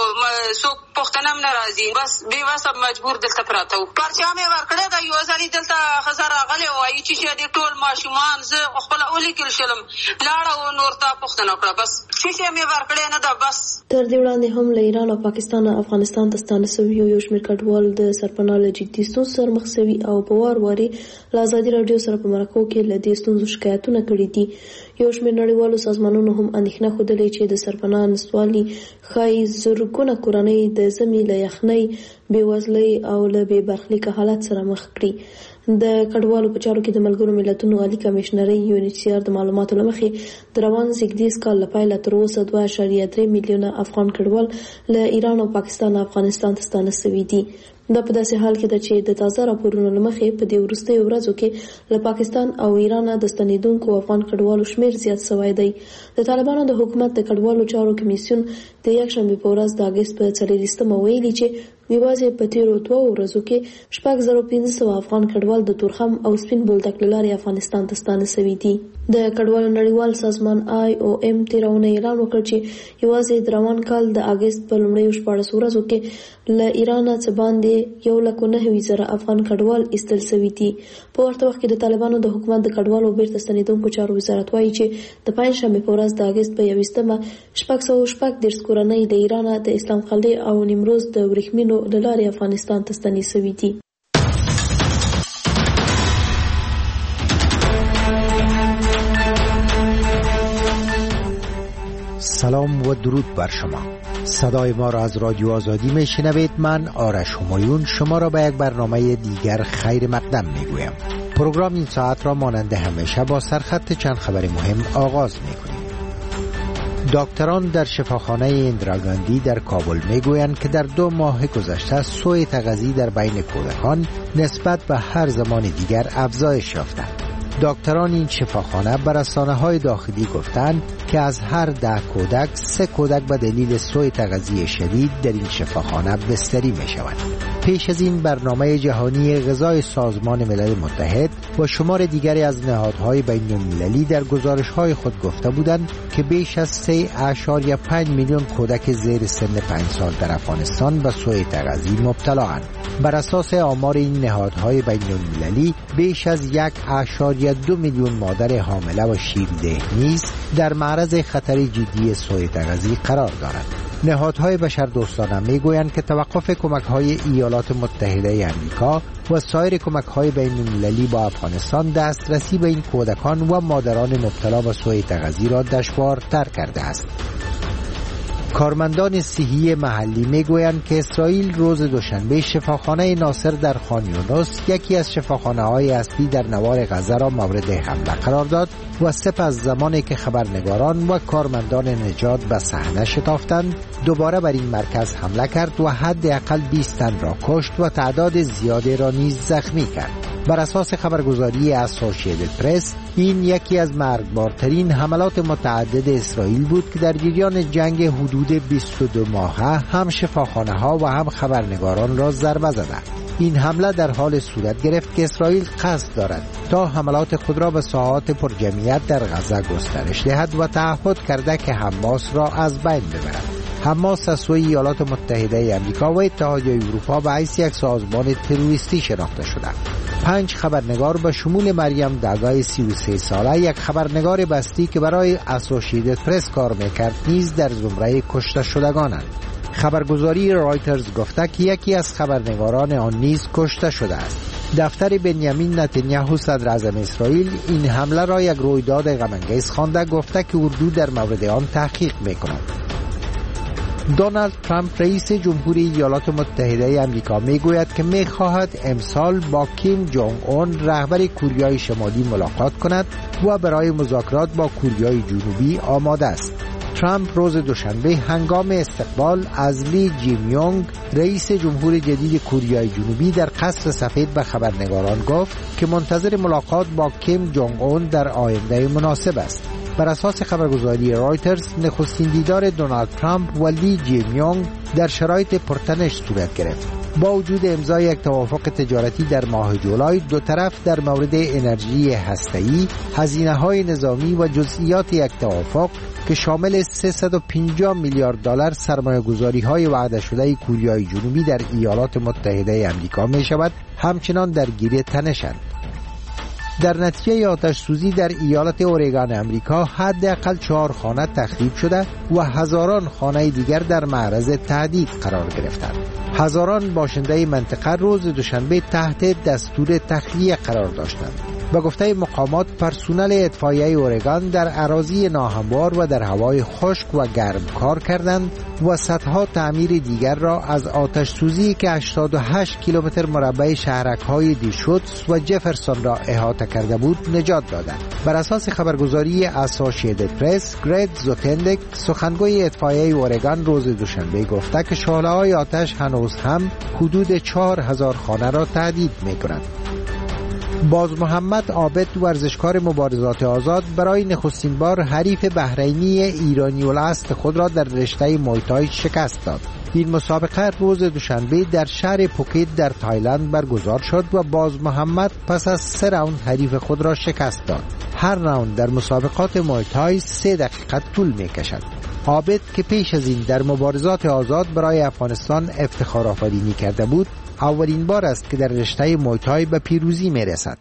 سو پښتنه هم ناراضي بس به واسه مجبور دلته پراته و. پرچا مې ورکړه دا یو ځای دلته خزر راغلی وایي چې دې ټول ماشومان زه خپل اولی کل شلم لاړه او نور ته پښتنه کړه بس چې مې ورکړه نه دا بس. تر دې وړاندې هم له ایران او پاکستان افغانستان ته ستانه شوي یو شمېر کډوال د سرپناه له جدي ستونزو سره مخ شوي او په وار له ازادي راډیو سره په مرکو کې له دې ستونزو شکایتونه کړي دي. یو شمېر نړیوالو سازمانونو هم اندېښنه ښودلې چې د سرپناه نشتوالي ښایي زرګونه کورنۍ د ژمي له یخنۍ، بېوزلۍ او له بې برخلیکه حالت سره مخ کړي. د کډوالو په چارو کې د ملګرو ملتونو عالی کمشنرۍ UNHCR د معلوماتو له مخې د روان زیږدیز کال له پیله تر اوسه 2.3 میلیونه افغان کډوال له ایران او پاکستان افغانستان ته ستانه شوي دي. دا په داسې حال کې ده چې د تازه راپورونو له مخې په دې وروستیو ورځو کې له پاکستان او ایران د ستنېدونکو افغان کډوالو شمېر زیات شوی دی. د طالبانو د حکومت د کډوالو چارو کمیسیون د یکشنبې په ورځ د اګست په 24 ویلي چې یوازې په تیرو 2 ورځو کې 6500 افغان کډوال د تورخم او سپین بولدک له لارې افغانستان ته ستانه شوي دي. د کډوالو نړیوال سازمان IOM تیرونه اعلان وکړ چې یوازې د روان کال د اګست په لومړیو 14 ورځو کې له ایران څخه باندې 1,09,000 افغان کډوال ایستل شوي دي. په ورته وخت کې د طالبانو د حکومت د کډوالو بیرته ستنېدونکو چارو وزارت وایي چې د پنځشنبې په ورځ د اګست په 21مه 610 کورنۍ د ایران د اسلام قلعه او نیمروز د ورېښمینو له لارې افغانستان ته ستنې شوي دي. سلام و درود بر شما. صدای ما را از رادیو آزادی میشنوید. من آرش همایون شما را به یک برنامه دیگر خیر مقدم میگویم. پروگرام این ساعت را مانند همیشه با سرخط چند خبر مهم آغاز میکنیم. دکتران در شفاخانه اندراگاندی در کابل میگویند که در 2 ماه گذشته سوء تغذیه در بین کودکان نسبت به هر زمان دیگر افزایش یافته. دکتران این شفاخانه بر رسانه‌های داخلی گفتند که از هر 10 کودک 3 کودک به دلیل سوء تغذیه شدید در این شفاخانه بستری می‌شوند. پیش از این برنامه جهانی غذای سازمان ملل متحد و شمار دیگری از نهادهای بین‌المللی در گزارش‌های خود گفته بودند که بیش از 3.5 میلیون کودک زیر سن 5 سال در افغانستان به سوء تغذیه مبتلااند. بر اساس آمار این نهادهای بین‌المللی بیش از 1.2 میلیون مادر حامله و شیرده نیز در معرض خطر جدی سوء تغذیه قرار دارند. نهادهای بشردوستانه میگویند که توقف کمک‌های ایالات متحده آمریکا و سایر کمک‌های بین‌المللی با افغانستان دسترسی به این کودکان و مادران مبتلا به سوء تغذیه را دشوارتر کرده است. کارمندان صحی محلی میگویند که اسرائیل روز دوشنبه شفاخانه ناصر در خان یونس، یکی از شفاخانه‌های اصلی در نوار غزه را مورد حمله قرار داد و سپس زمانی که خبرنگاران و کارمندان نجات به صحنه شتافتند دوباره بر این مرکز حمله کرد و حداقل 20 تن را کشت و تعداد زیادی را نیز زخمی کرد. بر اساس خبرگزاری اسوسییتد پرس این یکی از مرگبارترین حملات متعدد اسرائیل بود که در جریان جنگ حدود 22 ماهه هم شفاخانه‌ها و هم خبرنگاران را ضربه زد. این حمله در حال صورت گرفت که اسرائیل قصد دارد تا حملات خود را به ساحات پرجمعیت در غزه گسترش دهد و تعهد کرده که حماس را از بین ببرد. حماس از سوی ایالات متحده آمریکا و اتحادیه اروپا به حیث یک سازمان تروریستی شناخته شده. 5 خبرنگار به شمول مریم داگای 33 ساله، یک خبرنگار بستی که برای اسوسییتد پرس کار میکرد، نیز در زمره کشته شدگانند. خبرگزاری رایترز گفته که یکی از خبرنگاران آن نیز کشته شده است. دفتر بنیامین نتانیاهو صدر اعظم اسرائیل این حمله را یک رویداد غم‌انگیز خوانده، گفته که اردو در مورد آن تحقیق میکند. دونالد ترامپ رئیس جمهوری ایالات متحده آمریکا میگوید که میخواهد امسال با کیم جونگ اون رهبر کوریای شمالی ملاقات کند و برای مذاکرات با کوریای جنوبی آماده است. ترامپ روز دوشنبه هنگام استقبال از لی جیم یونگ رئیس جمهور جدید کوریای جنوبی در قصر سفید به خبرنگاران گفت که منتظر ملاقات با کیم جونگ اون در آینده مناسب است. بر اساس خبرگزاری رایترز نخستین دیدار دونالد ترامپ و لی جیم یونگ در شرایط پرتنش صورت گرفت. با وجود امضای یک توافق تجارتی در ماه جولای، دو طرف در مورد انرژی هسته‌ای، هزینه‌های نظامی و جزئیات یک توافق که شامل 350 میلیارد دلار سرمایه‌گذاری‌های وعده شده کوریای جنوبی در ایالات متحده آمریکا می‌شود، همچنان درگیر تنشند. در نتیجه آتش سوزی در ایالت اورگان امریکا حداقل 4 خانه تخریب شده و هزاران خانه دیگر در معرض تهدید قرار گرفتند. هزاران باشنده منطقه روز دوشنبه تحت دستور تخلیه قرار داشتند. به گفته مقامات پرسنل اطفائیه اورگان در اراضی ناهموار و در هوای خشک و گرم کار کردند و صدها تعمیر دیگر را از آتش سوزی که 88 کیلومتر مربع شهرک‌های دیشوتس و جفرسون را احاطه کرده بود نجات دادند. بر اساس خبرگزاری اسوسییتد پرس، گرید زوتندک سخنگوی اطفائیه اورگان روز دوشنبه گفته که شعله‌های آتش هنوز هم حدود 4000 خانه را تهدید می‌کند. باز محمد عابد ورزشکار مبارزات آزاد برای نخستین بار حریف بحرینی ایرانی الاصل خود را در رشته مویتای شکست داد. این مسابقه روز دوشنبه در شهر پوکت در تایلند برگزار شد و باز محمد پس از 3 راوند حریف خود را شکست داد. هر راوند در مسابقات مویتای 3 دقیقه طول می کشد. عابد که پیش از این در مبارزات آزاد برای افغانستان افتخار آفرینی کرده بود، اولین بار است که در رشته مویتای به پیروزی می رسد.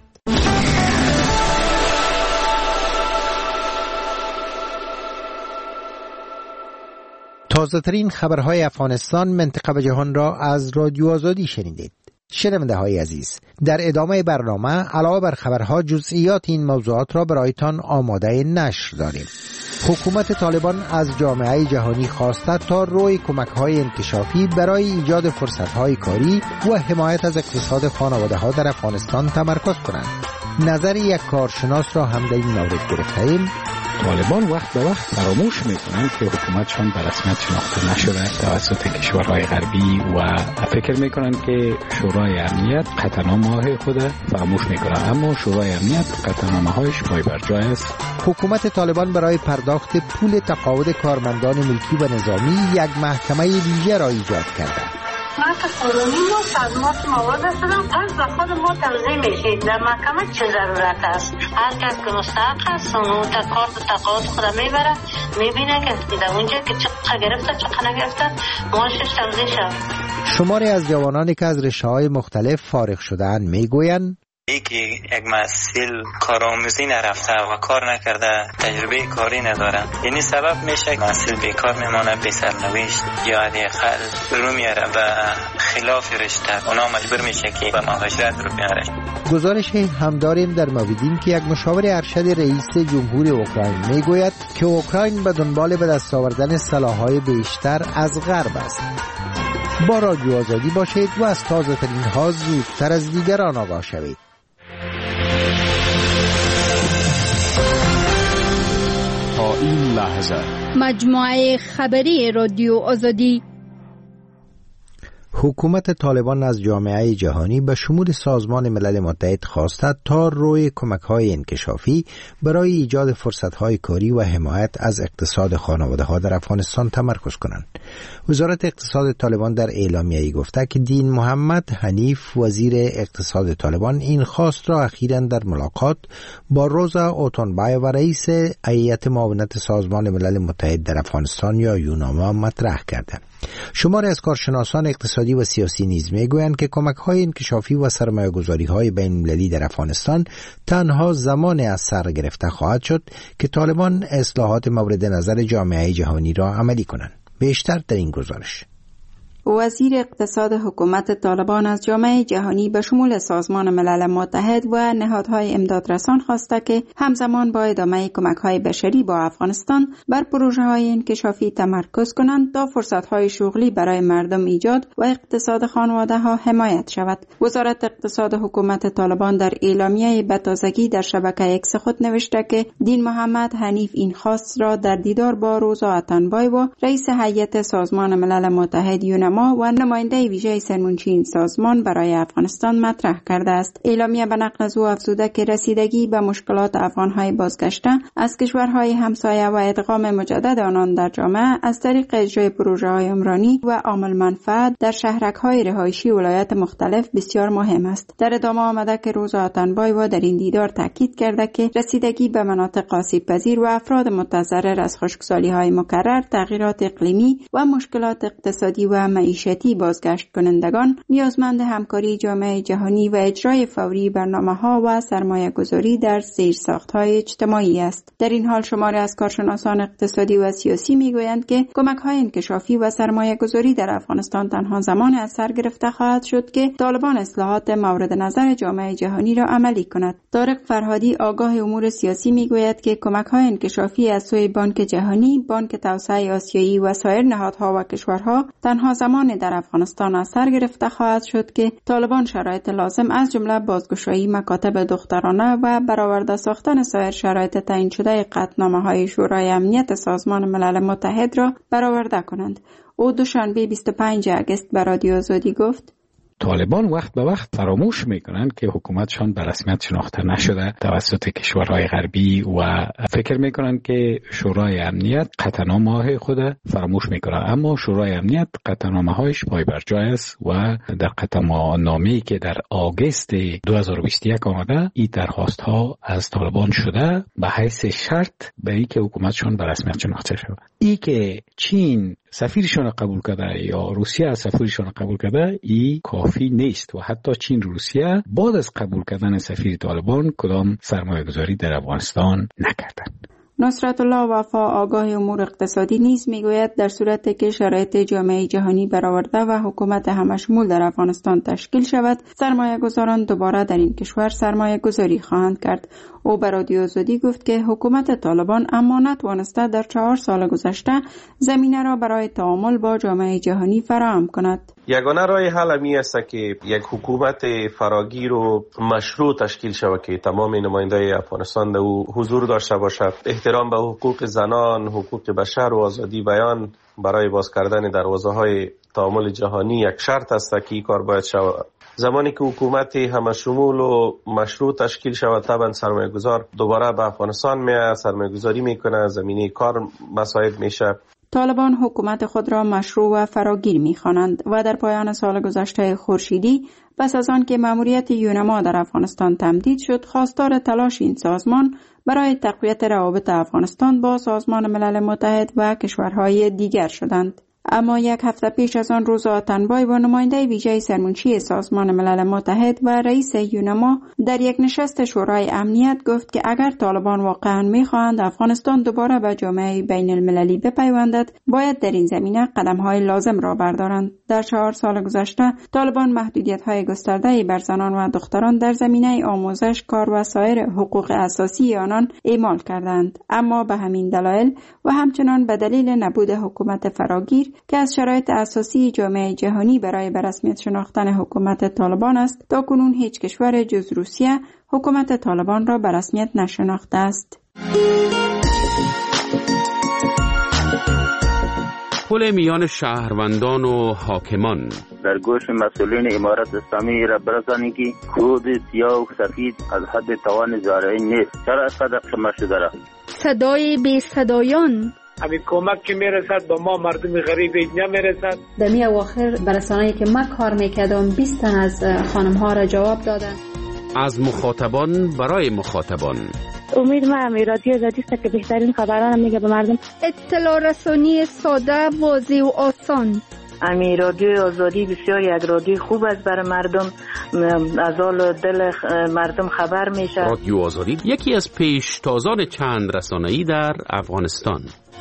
تازه ترین خبرهای افغانستان، منطقه و جهان را از رادیو آزادی شنیدید. شنونده های عزیز، در ادامه برنامه علاوه بر خبرها جزئیات این موضوعات را برایتان آماده نشر داریم. حکومت طالبان از جامعه جهانی خواسته تا روی کمک‌های انکشافی برای ایجاد فرصت‌های کاری و حمایت از اقتصاد خانواده‌ها در افغانستان تمرکز کنند. نظر یک کارشناس را هم در این مورد گرفته‌ایم. طالبان وقت به وقت فراموش میکنند که حکومتشان به رسمیت شناخته نشده توسط کشورهای غربی و فکر میکنند که شورای امنیت قطعنامه‌های خود فراموش میکنند، اما شورای امنیت قطعنامه‌هایش پایبرجای است. حکومت طالبان برای پرداخت پول تقاعد کارمندان ملکی و نظامی یک محکمه ویژه را ایجاد کرده. قانونی ما صدمات مواد هستم از به خود ما توضیح میشید در محکمه چه ضرورت است. هر کس که مستحق است اون تقاعد خود میبره میبینه که در اونجا که چقدر گرفته چقدر نگرفته معاشش توضیح شد. شماری از جوانانی که از رشته‌های مختلف فارغ شده‌اند میگویند یکی یک محصول کارآموزی نرفته و کار نکرده، تجربه کاری نداره، یعنی سبب میشه محصول بیکار میمانه، بی سرنوشت یا حداقل رو میاره به خلاف رشته، اونا مجبور میشه که به مهاجرت رو بیاره. گزارش هم داریم در موردیم که یک مشاور ارشد رئیس جمهور اوکراین میگوید که اوکراین به دنبال به دست آوردن سلاح‌های بیشتر از غرب است. با رادیو آزادی باشید و از تازه ترین ها زودتر از دیگران آگاه شوید. تا این لحظه مجموعه خبری رادیو آزادی. حکومت طالبان از جامعه جهانی به شمول سازمان ملل متحد خواسته تا روی کمک‌های انکشافی برای ایجاد فرصت‌های کاری و حمایت از اقتصاد خانواده‌ها در افغانستان تمرکز کنند. وزارت اقتصاد طالبان در اعلامیه‌ای گفته که دین محمد حنیف وزیر اقتصاد طالبان این خواست را اخیراً در ملاقات با روزا اوتونبای و رئیس هیئت معاونت سازمان ملل متحد در افغانستان یا یوناما مطرح کرده. شماری از کارشناسان اقتصادی و سیاسی نیز میگویند که کمک‌های انکشافی و سرمایه‌گذاری‌های بین‌المللی در افغانستان تنها زمانی از سر گرفته خواهد شد که طالبان اصلاحات مورد نظر جامعه جهانی را عملی کنند. بیشتر در این گزارش. وزیر اقتصاد حکومت طالبان از جامعه جهانی به شمول سازمان ملل متحد و نهادهای امدادرسان خواسته که همزمان با ادامه کمک‌های بشری با افغانستان بر پروژه‌های انکشافی تمرکز کنند تا فرصت‌های شغلی برای مردم ایجاد و اقتصاد خانواده‌ها حمایت شود. وزارت اقتصاد حکومت طالبان در اعلامیه به تازگی در شبکه ایکس خود نوشته که دین محمد حنیف این خواست را در دیدار با روزا اتنبای و رئیس هیئت سازمان ملل متحد یوناما و نماینده ویژه سرمنشی سازمان برای افغانستان مطرح کرده است. اعلامیه به نقل از او افزوده که رسیدگی به مشکلات افغانهای بازگشته از کشورهای همسایه و ادغام مجدد آنان در جامعه از طریق اجرای پروژه‌های عمرانی و عامل منفعت در شهرک‌های رهایشی ولایات مختلف بسیار مهم است. در ادامه آمده که روزا اتنبای و در این دیدار تاکید کرده که رسیدگی به مناطق آسیب‌پذیر و افراد متضرر از خشکسالی‌های مکرر، تغییرات اقلیمی و مشکلات اقتصادی و معیشتی بازگشت کنندگان نیازمند همکاری جامعه جهانی و اجرای فوری برنامه‌ها و سرمایه‌گذاری در زیرساخت‌های اجتماعی است. در این حال شماری از کارشناسان اقتصادی و سیاسی می‌گویند که کمک‌های انکشافی و سرمایه‌گذاری در افغانستان تنها زمان از سر گرفته خواهد شد که طالبان اصلاحات مورد نظر جامعه جهانی را عملی کند. طارق فرهادی آگاه امور سیاسی می‌گوید که کمک‌های انکشافی از سوی بانک جهانی، بانک توسعه آسیایی و سایر نهادها و کشورها تنها زمان در افغانستان از سر گرفته خواهد شد که طالبان شرایط لازم از جمله بازگشایی مکاتب دخترانه و برآورده ساختن سایر شرایط تعیین شده قطعنامه‌های شورای امنیت سازمان ملل متحد را برآورده کنند. او دوشنبه 25 اگست به رادیو آزادی گفت: طالبان وقت به وقت فراموش میکنند که حکومتشان به رسمیت شناخته نشده توسط کشورهای غربی و فکر میکنند که شورای امنیت قطعنامه‌های خود فراموش میکنه، اما شورای امنیت قطعنامه‌هایش پای بر جای است و در قطعنامه‌ای که در آگوست 2021 آمده این درخواست‌ها از طالبان شده به حیث شرط به اینکه حکومتشان به رسمیت شناخته شود. ای که چین سفیرشان قبول کرده یا روسیه سفیرشان قبول کرده ای کافی نیست و حتی چین روسیه بعد از قبول کردن سفیر طالبان کدام سرمایه‌گذاری در افغانستان نکردند. نصرت الله وفا آگاه امور اقتصادی نیز میگوید در صورتی که شرایط جامعه جهانی برآورده و حکومت همشمول در افغانستان تشکیل شود، سرمایه‌گذاران دوباره در این کشور سرمایه‌گذاری خواهند کرد. او به رادیو آزادی گفت که حکومت طالبان اما نتوانسته در 4 سال گذشته زمینه را برای تعامل با جامعه جهانی فراهم کند. یگانه راه حل همی است که یک حکومت فراگیر و مشروع تشکیل شود که تمام نمایندگان افغانستان در او حضور داشته باشد. احترام به حقوق زنان، حقوق بشر و آزادی بیان برای باز کردن دروازه‌های تعامل جهانی یک شرط است که این کار باید شود. زمانی که حکومت همشمول و مشروع تشکیل شود، طبعا سرمایه‌گذار دوباره به افغانستان میاد، سرمایه‌گذاری میکنه، زمینه کار مساعد میشه. طالبان حکومت خود را مشروع و فراگیر می‌خوانند و در پایان سال گذشته خورشیدی پس از آن که مأموریت یونما در افغانستان تمدید شد، خواستار تلاش این سازمان برای تقویت روابط افغانستان با سازمان ملل متحد و کشورهای دیگر شدند. اما یک هفته پیش از آن روز آتنبای و نماینده ویژه سرمنشی سازمان ملل متحد و رئیس یونما در یک نشست شورای امنیت گفت که اگر طالبان واقعا می‌خواهند افغانستان دوباره به جامعه بین المللی بپیوندد، باید در این زمینه قدم‌های لازم را بردارند. در 4 سال گذشته طالبان محدودیت‌های گسترده‌ای بر زنان و دختران در زمینه آموزش، کار و سایر حقوق اساسی آنان اعمال کردند. اما به همین دلایل و همچنان به دلیل نبود حکومت فراگیر که از شرایط اساسی جامعه جهانی برای به رسمیت شناختن حکومت طالبان است، تا کنون هیچ کشور جز روسیه حکومت طالبان را به رسمیت نشناخته است. پل میان شهروندان و حاکمان در گوش مسئولین امارت اسلامی را برسانید که کود سیاه و سفید از حد توان زارعین نیست. چرا اینقدر شما شده را؟ صدای بی صدایان همین کمک که میرسد به ما مردم غریب نمیرسد. در می اواخر برسانه‌ای که من کار میکردم 20 تن از خانم‌ها را جواب دادن. از مخاطبان برای مخاطبان. امید ما رادیو آزادی است که بهترین خبران میگه به مردم. اطلاع رسانی ساده، واضح و آسان. رادیو آزادی بسیار یک رادیو خوب است برای مردم، از حال دل مردم خبر میشه. رادیو آزادی یکی از پیشتازان چند رسانه‌ای در افغانستان.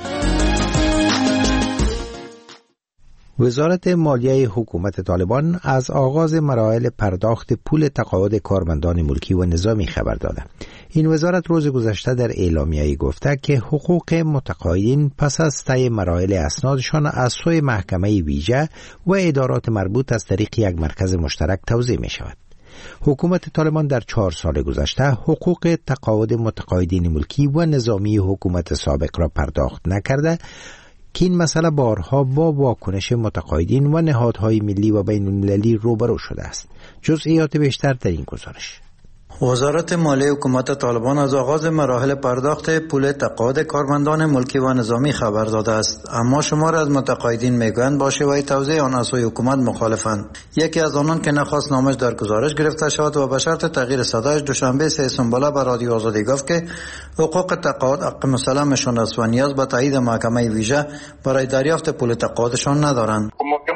وزارت مالیه حکومت طالبان از آغاز مراحل پرداخت پول تقاعد کارمندان ملکی و نظامی خبر داده. این وزارت روز گذشته در اعلامیه‌ای گفته که حقوق متقاعدین پس از طی مراحل اسنادشان از سوی محکمه ویژه و ادارات مربوط از طریق یک مرکز مشترک توزیع می شود. حکومت طالبان در 4 سال گذشته حقوق تقاعد متقاعدین ملکی و نظامی حکومت سابق را پرداخت نکرده که این مسئله بارها با واکنش متقاعدین و نهادهای ملی و بین المللی روبرو شده است. جزئیات بیشتر در این گزارش. وزارت مالیه حکومت طالبان از آغاز مراحل پرداخت پول تقاعد کارمندان ملکی و نظامی خبر داده است، اما شمار از متقاعدین میگویند با شیوه توزیع آن از سوی حکومت مخالفند. یکی از آنان که نخواست نامش در گزارش گرفته شود و به شرط تغییر صدایش دوشنبه 3 سنبله به رادیو آزادی گفت که حقوق تقاعد حق مسلمشان است و نیاز به تایید محکمه ویژه برای دریافت پول تقاعدشان ندارند. محکمه برای ما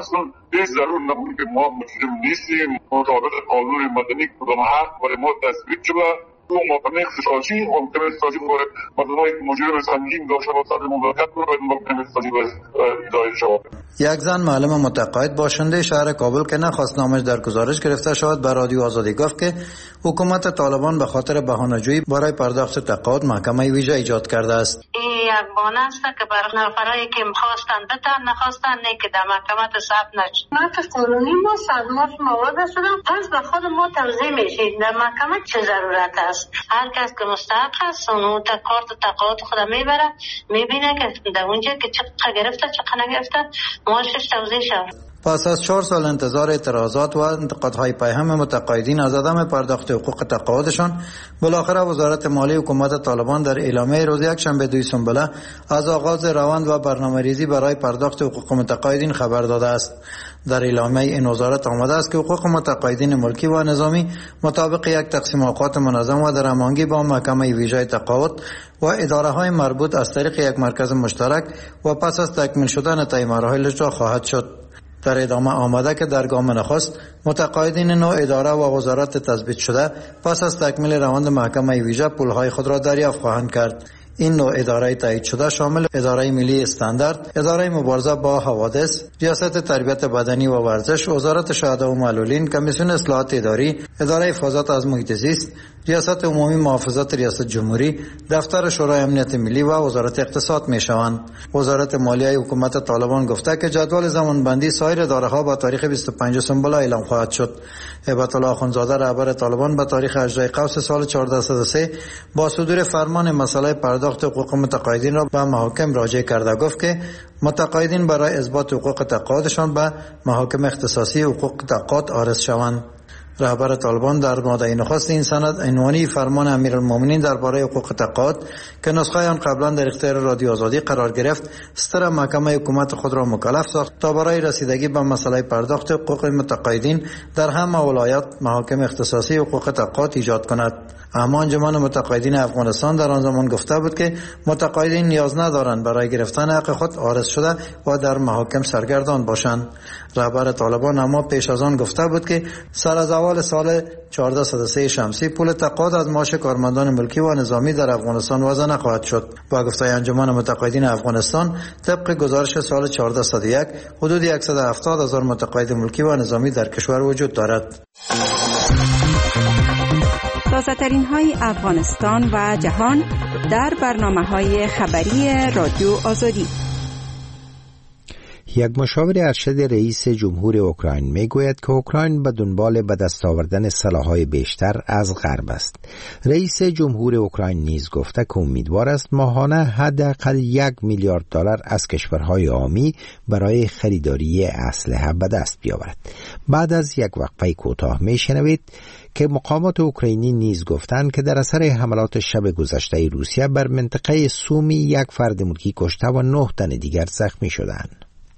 اصلا هیچ ضرور نبود که ما مجرم نیستیم. مطابق قانون مدنی کدام حق برای ما تثبیت شده و محکمه اختصاصی باید مردمای مجرم سنگین داشته باشد مملکت رو باید محکمه اختصاصی اداره شود. یک زن معلم متقاعد باشنده شهر کابل که نخواست نامش در گزارش گرفته شود به رادیو آزادی گفت که حکومت طالبان به خاطر بهانه‌جویی برای پرداخت تقاعد محکمه ویژه ایجاد کرده است. یک بانه است که برای نفرایی که می‌خواستن بتن نخواستن نه که در محکمه ثبت نشد. متن قانونی ما صدمات مواد شدن پس به خود ما توضیح میشید در محکمه چه ضرورت است. هر کس که مستحق است اون کارت تقاعد خود میبره میبینه که در اونجا که چقدر گرفته چقدر نگرفته معاشش توضیح شد. پس از 4 سال انتظار اعتراضات و انتقادهای پیهم متقاعدین از عدم پرداخت حقوق تقاعدشان، بالاخره وزارت مالی حکومت طالبان در اعلامیه روز یکشنبه 2 سنبله از آغاز روند و برنامه‌ریزی برای پرداخت حقوق متقاعدین خبر داده است. در اعلامیه این وزارت آمده است که حقوق متقاعدین ملکی و نظامی مطابق یک تقسیم اوقات منظم و در هماهنگی با محکمه ویژه تقاعد و اداره‌های مربوط از طریق یک مرکز مشترک و پس از تکمیل شدن طی مراحل اجرا خواهد شد. در ادامه آمده که در گام نخست متقاعدین نوع اداره و وزارت تثبیت شده پس از تکمیل روند محکمه ویژه پولهای خود را دریافت خواهند کرد. این نوع اداره تایید شده شامل اداره ملی استاندارد، اداره مبارزه با حوادث، ریاست تربیت بدنی و ورزش، وزارت شهدا و معلولین، کمیسیون اصلاحات اداری، اداره حفاظت از محیط زیست، ریاست عمومی محافظت ریاست جمهوری، دفتر شورای امنیت ملی و وزارت اقتصاد می شوند. وزارت مالیه حکومت طالبان گفته که جدول زمانبندی سایر اداره‌ها با تاریخ 25 سنبله اعلام خواهد شد. هیبت الله اخوندزاده رهبر طالبان به تاریخ 18 قوس سال 1403 با صدور فرمان مسئله پرداخت حقوق متقاعدین را به محاکم راجع کرده گفت که متقاعدین برای اثبات حقوق تقاعدشان به محاکم اختصاصی حقوق تقاعد عارض شوند. رهبر طالبان در ماده نخست این سند عنوانی فرمان امیرالمومنین درباره حقوق تقاعد که نسخه آن قبلا در اختیار رادیو آزادی قرار گرفت، ستر محکمه حکومت خود را مکلف ساخت تا برای رسیدگی به مسئله پرداخت حقوق متقاعدین در همه ولایات محاکم اختصاصی حقوق تقاعد ایجاد کند. اما انجمن متقاعدین افغانستان در آن زمان گفته بود که متقاعدین نیاز ندارند برای گرفتن حق خود عارض شده و در محاکم سرگردان باشند. رهبر طالبان اما پیش از آن گفته بود که سر از اول سال 1403 شمسی پول تقاعد از معاش کارمندان ملکی و نظامی در افغانستان وضع نخواهد شد. با گفته انجمن متقاعدین افغانستان، طبق گزارش سال 1401 حدود 170,000 متقاعد ملکی و نظامی در کشور وجود دارد. تازه‌ترین های افغانستان و جهان در برنامه‌های خبری رادیو آزادی. یک مشاور ارشد رئیس جمهور اوکراین میگوید که اوکراین به دنبال به دست آوردن سلاح‌های بیشتر از غرب است. رئیس جمهور اوکراین نیز گفته که امیدوار است ماهانه حداقل 1 میلیارد دلار از کشورهای عامی برای خریداری اسلحه به دست بیاورد. بعد از یک وقفه کوتاه میشنوید که مقامات اوکراینی نیز گفتند که در اثر حملات شب گذشته روسیه بر منطقه سومی 1 فرد ملکی کشته و 9 تن دیگر زخمی شدند.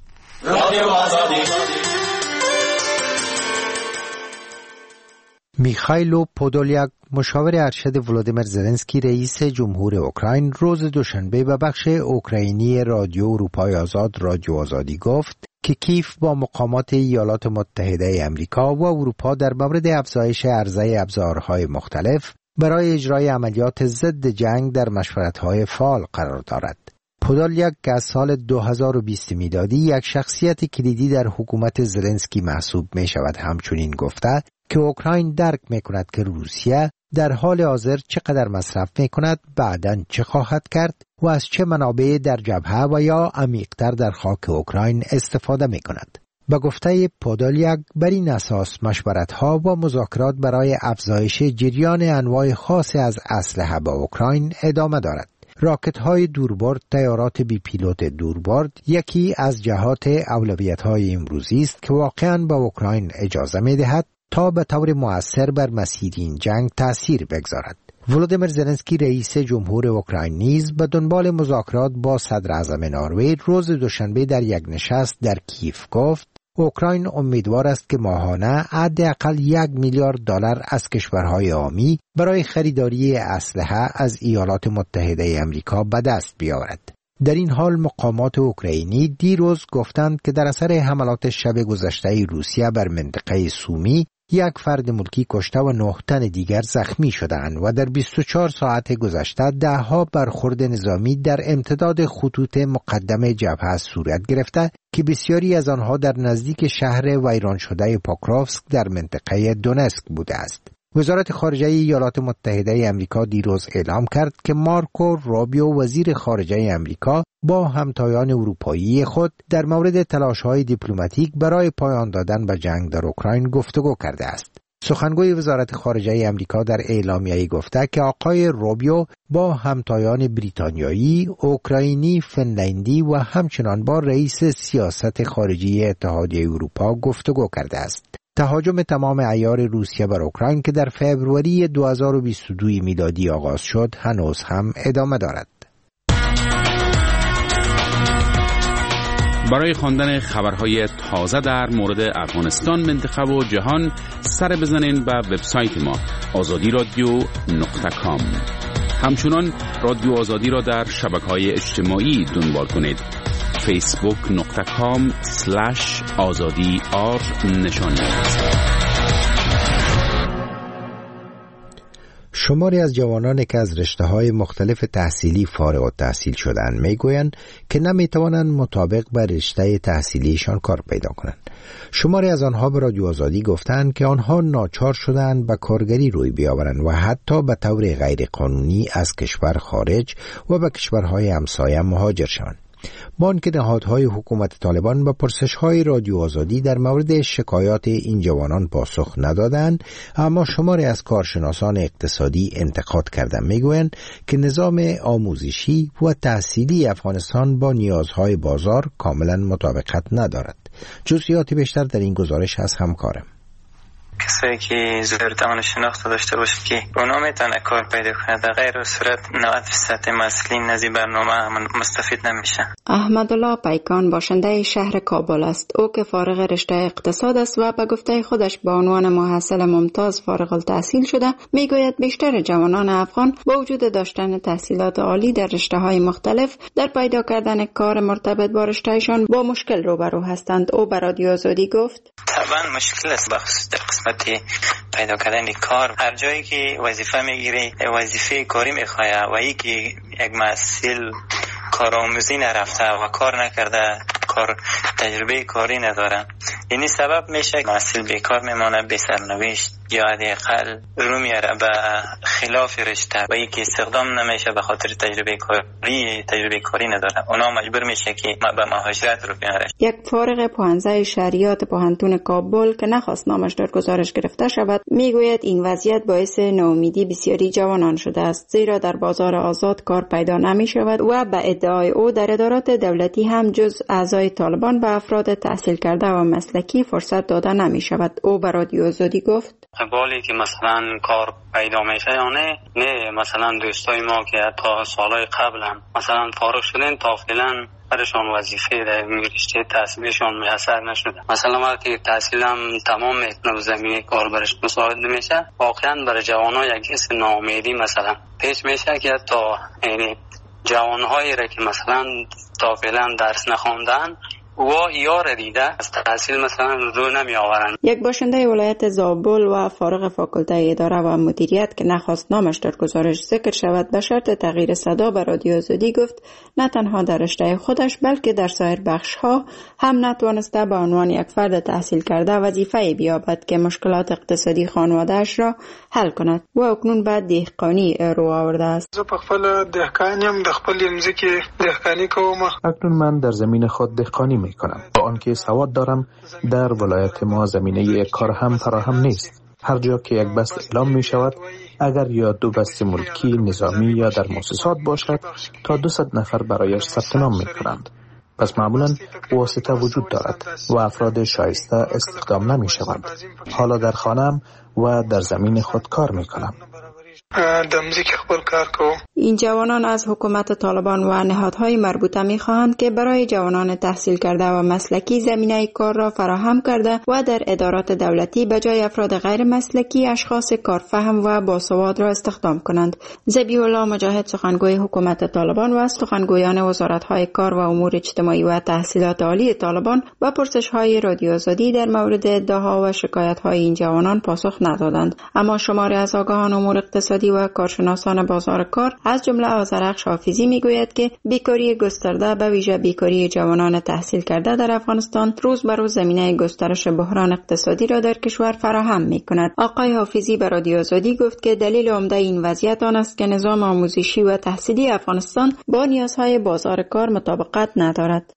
میخائیل پودولیاک مشاور ارشد ولادیمیر زلنسکی رئیس جمهور اوکراین روز دوشنبه به بخش اوکراینی رادیو اروپای آزاد رادیو آزادی گفت که کیف با مقامات ایالات متحده امریکا و اروپا در مورد افزایش عرضه ابزارهای مختلف برای اجرای عملیات ضد جنگ در مشورت‌های فعال قرار دارد. پودولیاک که از سال 2020 میلادی یک شخصیت کلیدی در حکومت زلنسکی محسوب می شود همچنین گفته که اوکراین درک می کند که روسیه در حال حاضر چقدر مصرف می کند، بعداً چه خواهد کرد و از چه منابع در جبهه و یا عمیق‌تر در خاک اوکراین استفاده می کند. به گفته پودولیاک بر این اساس مشورت‌ها و مذاکرات برای افزایش جریان انواع خاص از اسلحه به اوکراین ادامه دارد. راکت‌های دوربرد، طیارات بی پیلوت دوربرد یکی از جهات اولویت‌های امروزی است که واقعاً به اوکراین اجازه می‌دهد تا به طور مؤثر بر مسیر این جنگ تأثیر بگذارد. ولادیمیر زلنسکی رئیس جمهور اوکراین نیز به دنبال مذاکرات با صدر اعظم نروژ روز دوشنبه در یک نشست در کیف گفت اوکراین امیدوار است که ماهانه حداقل 1 میلیارد دلار از کشورهای عامی برای خریداری اسلحه از ایالات متحده آمریکا به دست بیاورد. در این حال مقامات اوکراینی دیروز گفتند که در اثر حملات شب گذشته روسیه بر منطقه سومی یک فرد ملکی کشته و 9 تن دیگر زخمی شدند و در 24 ساعت گذشته ده‌ها برخورد نظامی در امتداد خطوط مقدم جبهه صورت گرفته که بسیاری از آنها در نزدیک شهر ویران شده پوکروفسک در منطقه دونسک بوده است. وزارت خارجه ایالات متحده آمریکا دیروز اعلام کرد که مارکو روبیو وزیر خارجه آمریکا با همتایان اروپایی خود در مورد تلاش‌های دیپلماتیک برای پایان دادن به جنگ در اوکراین گفتگو کرده است. سخنگوی وزارت خارجه آمریکا در اعلامیه‌ای گفته که آقای روبیو با همتایان بریتانیایی، اوکراینی، فنلندی و همچنان با رئیس سیاست خارجی اتحادیه اروپا گفتگو کرده است. تهاجم تمام عیار روسیه بر اوکراین که در فوریه 2022 میلادی آغاز شد هنوز هم ادامه دارد. برای خواندن خبرهای تازه در مورد افغانستان، منطقه و جهان سر بزنین به وبسایت ما azadiradio.com. همچنان رادیو آزادی را در شبکه‌های اجتماعی دنبال کنید. facebook.com/azadi_r شماری از جوانانی که از رشته‌های مختلف تحصیلی فارغ التحصیل شدند میگویند که نمیتوانند مطابق با رشته تحصیلیشان کار پیدا کنند. شماری از آنها به رادیو آزادی گفتند که آنها ناچار شدند به کارگری روی بیاورند و حتی به طور غیر قانونی از کشور خارج و به کشورهای همسایه مهاجر شوند. بانک نهادهای حکومت طالبان به پرسش‌های رادیو آزادی در مورد شکایات این جوانان پاسخ ندادند، اما شماری از کارشناسان اقتصادی انتقاد کردند. میگویند که نظام آموزشی و تحصیلی افغانستان با نیازهای بازار کاملا مطابقت ندارد. جزئیات بیشتر در این گزارش از همکارم. کسایی که زور توان شناخت داشته باشه که اونا میتونه کار پیدا کنه، در غیر صورت 90% مسئولین از این برنامه مستفید نمیشه. احمدالله پیکان باشنده شهر کابل است. او که فارغ رشته اقتصاد است و به گفته خودش با عنوان محصل ممتاز فارغ التحصیل شده، میگوید بیشتر جوانان افغان با وجود داشتن تحصیلات عالی در رشته‌های مختلف در پیدا کردن کار مرتبط با رشتهشان با مشکل روبرو هستند. او به رادیو آزادی گفت: طبعا مشکل است بخصوص در قسمت پیدا کردن کار. هر جایی که وظیفه میگیری وظیفه کاری میخواه و ای که یک مسئول کارآموزی نرفته و کار نکرده، کار تجربه کاری نداره، یعنی سبب میشه مسئول بیکار میمانه، بی سرنوشت یا حداقل رو میاره به خلاف رشته و ای که استخدام نمیشه به خاطر تجربه کاری نداره، اونا مجبور میشه که به مهاجرت رو بیاره. یک فارغ پوهنځی شریعت پوهنتون کابل که نخواست نامش در گزارش گرفته شود میگوید این وضعیت باعث ناامیدی بسیاری جوانان شده است، زیرا در بازار آزاد کار پیدا نمی شود و به ادعای او در ادارات دولتی هم جز اعضای طالبان به افراد تحصیل کرده و مسلکی فرصت داده نمی شود. او به رادیو آزادی گفت: قبالی که مثلا کار پیدا میشه یا نه مثلا دوستای ما که تا سالهای قبل هم مثلا فارغ شدن تا فعلا برشان وظیفه در رشته تحصیلشان میسر نشده. مثلا وقتی تحصیلم تمام میکنه و زمینه کار برش مساعد نمیشه، واقعا برای جوانها یک حس ناامیدی مثلا پیش میشه که تا یعنی جوانهایی را که مثلا تا فعلا درس نخوندن و یار دیده از تحصیل مثلا رو نمی آورن. یک باشنده ولایت زابل و فارغ فاکولته اداره و مدیریت که نخواست نامش در گزارش ذکر شود به شرط تغییر صدا به رادیو آزادی گفت نه تنها در رشته خودش بلکه در سایر بخش‌ها هم نتوانسته به عنوان یک فرد تحصیل کرده وظیفه بیابد که مشکلات اقتصادی خانواده‌اش را حل کند و اکنون به دهقانی رو آورده است. زه په خپل دهقانیم، د خپل ځمکې دهقانی کوم. اکنون من در زمین خود دهقانی میکنم. با آنکه سواد دارم، در ولایت ما زمینه کار هم فراهم نیست. هر جا که یک بست اعلام می شود، اگر یا 2 بست ملکی، نظامی یا در مؤسسات باشد، تا 200 نفر برایش ثبت نام می کنند. پس معمولا واسطه وجود دارد و افراد شایسته استخدام نمی شوند. حالا در خانه‌ام و در زمین خود کار می کنم. د مځکې خپل کار کوو. این جوانان از حکومت طالبان و نهادهای مربوطه می‌خواهند که برای جوانان تحصیل کرده و مسلکی زمینه کار را فراهم کرده و در ادارات دولتی به جای افراد غیر مسلکی اشخاص کارفهم و باسواد را استخدام کنند. ذبیح الله مجاهد سخنگوی حکومت طالبان و سخنگویان وزارت‌های کار و امور اجتماعی و تحصیلات عالی طالبان و پرسش‌های رادیو آزادی در مورد ادعاها و شکایت‌های این جوانان پاسخ ندادند. اما شماری از آگاهان امور اقتصادی و کارشناسان بازار کار از جمله آذرخش حافظی میگوید که بیکاری گسترده به ویژه بیکاری جوانان تحصیل کرده در افغانستان روز به روز زمینه گسترش بحران اقتصادی را در کشور فراهم می‌کند. آقای حافظی به رادیو آزادی گفت که دلیل عمده این وضعیت آن است که نظام آموزشی و تحصیلی افغانستان با نیازهای بازار کار مطابقت ندارد.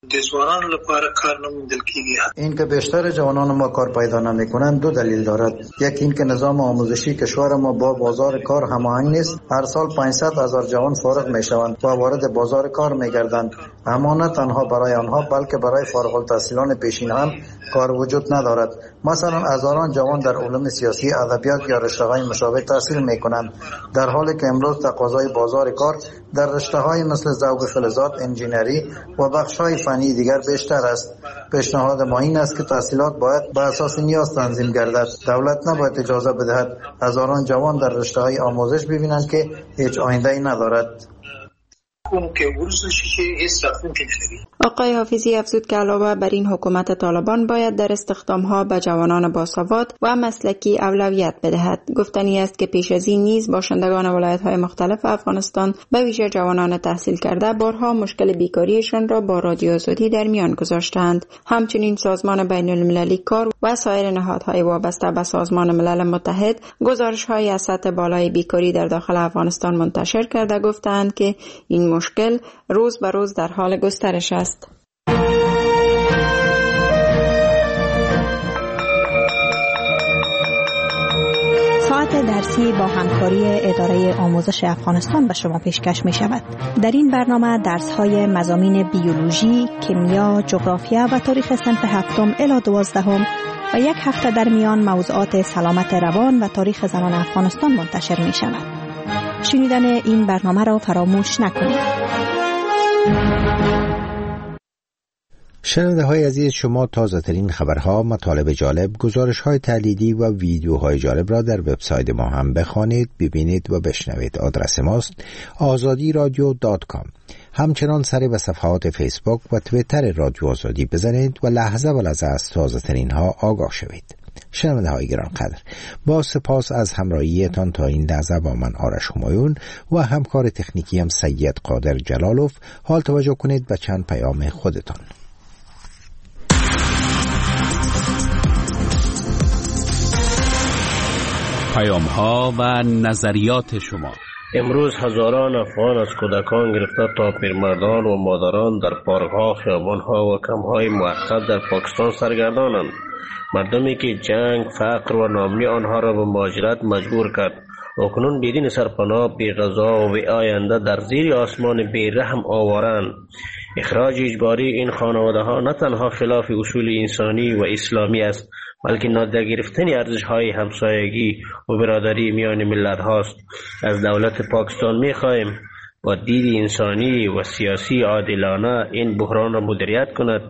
این که بیشتر جوانان ما کار پیدا نمی‌کنند دو دلیل دارد. یکی این که نظام آموزشی کشور ما با بازار کار هماهنگ نیست. هر سال 500,000 جوان فارغ میشوند و وارد بازار کار میگردند. اما نه تنها برای آنها بلکه برای فارغ التحصیلان پیشین هم کار وجود ندارد. مثلا هزاران جوان در علوم سیاسی، ادبیات یا رشته‌های مشابه تحصیل میکنند، در حالی که امروز تقاضای بازار کار در رشته‌های مثل ذوق فلزات، انجینری و بخش‌های فنی دیگر بیشتر است. پیشنهاد ما این است که تحصیلات باید بر اساس نیاز تنظیم گردد. دولت نباید اجازه بدهد هزاران جوان در رشته‌های آموزش ببینند که هیچ آینده‌ای ندارد. آقای حافظی افزود که علاوه بر این حکومت طالبان باید در استخدام‌ها به جوانان باسواد و مسلکی اولویت بدهد. گفتنی است که پیش از این نیز باشندگان ولایت‌های مختلف افغانستان به ویژه جوانان تحصیل کرده بارها مشکل بیکاریشان را با رادیو آزادی در میان گذاشتند. همچنین سازمان بین‌المللی کار و سایر نهادهای وابسته به سازمان ملل متحد گزارش‌های از سطح بالای بیکاری در داخل افغانستان منتشر کرده گفتند که این مشکل روز به روز در حال گسترش است. ساعت درسی با همکاری اداره آموزش افغانستان به شما پیشکش می شود. در این برنامه درس‌های مضامین بیولوژی، کیمیا، جغرافیا و تاریخ صنف 7 الی 12 و یک هفته در میان موضوعات سلامت روان و تاریخ زنان افغانستان منتشر می شود. شنیدن این برنامه را فراموش نکنید. شنونده های عزیز، شما تازه ترین خبرها، مطالب جالب، گزارش های تحلیلی و ویدیوهای جالب را در وبسایت ما هم بخوانید، ببینید و بشنوید. آدرس ماست azadiradio.com. همچنان سری به صفحات فیسبوک و توییتر رادیو آزادی بزنید و لحظه به لحظه از تازه ترین ها آگاه شوید. شنونده های گرانقدر، با سپاس از همراهیتان تا این لحظه با من آرش همایون و همکار تکنیکی هم سید قادر جلالوف. حال توجه کنید به چند پیام خودتان. پیام ها و نظریات شما. امروز هزاران افغان از کودکان گرفته تا پیرمردان و مادران در پارک‌ها، خیابان‌ها و کمپ‌های موقت در پاکستان سرگردانند. مردمی که جنگ، فقر و ناامنی آنها را به مهاجرت مجبور کرد. اکنون بدین سرپناه، بی غذا و بی آینده در زیر آسمان بی‌رحم آوارند. اخراج اجباری این خانواده‌ها نه تنها خلاف اصول انسانی و اسلامی است، بلکه نادیده گرفتن ارزش‌های همسایگی و برادری میان ملت هاست. از دولت پاکستان می‌خواهیم با دید انسانی و سیاسی عادلانه این بحران را مدیریت کند.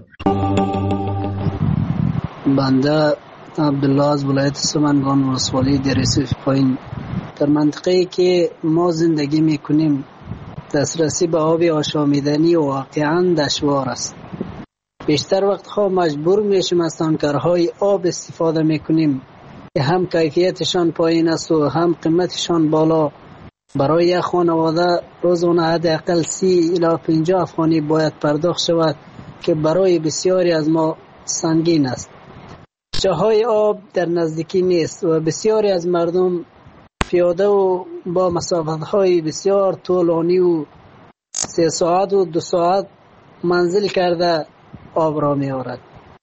بنده عبدالله از ولایت سمنگان ولسوالی دریسف پایین. در منطقه‌ای که ما زندگی می‌کنیم دسترسی به آب آشامیدنی واقعاً دشوار است. بیشتر وقتها مجبور میشیم از تانکرهای آب استفاده میکنیم که هم کیفیتشان پایین است و هم قیمتشان بالا. برای یک خانواده روزانه حداقل 30 الی 50 افغانی باید پرداخت شود که برای بسیاری از ما سنگین است. جاهای آب در نزدیکی نیست و بسیاری از مردم پیاده و با مسافت‌های بسیار طولانی و 3 ساعت و 2 ساعت منزل کرده آب را می آورد.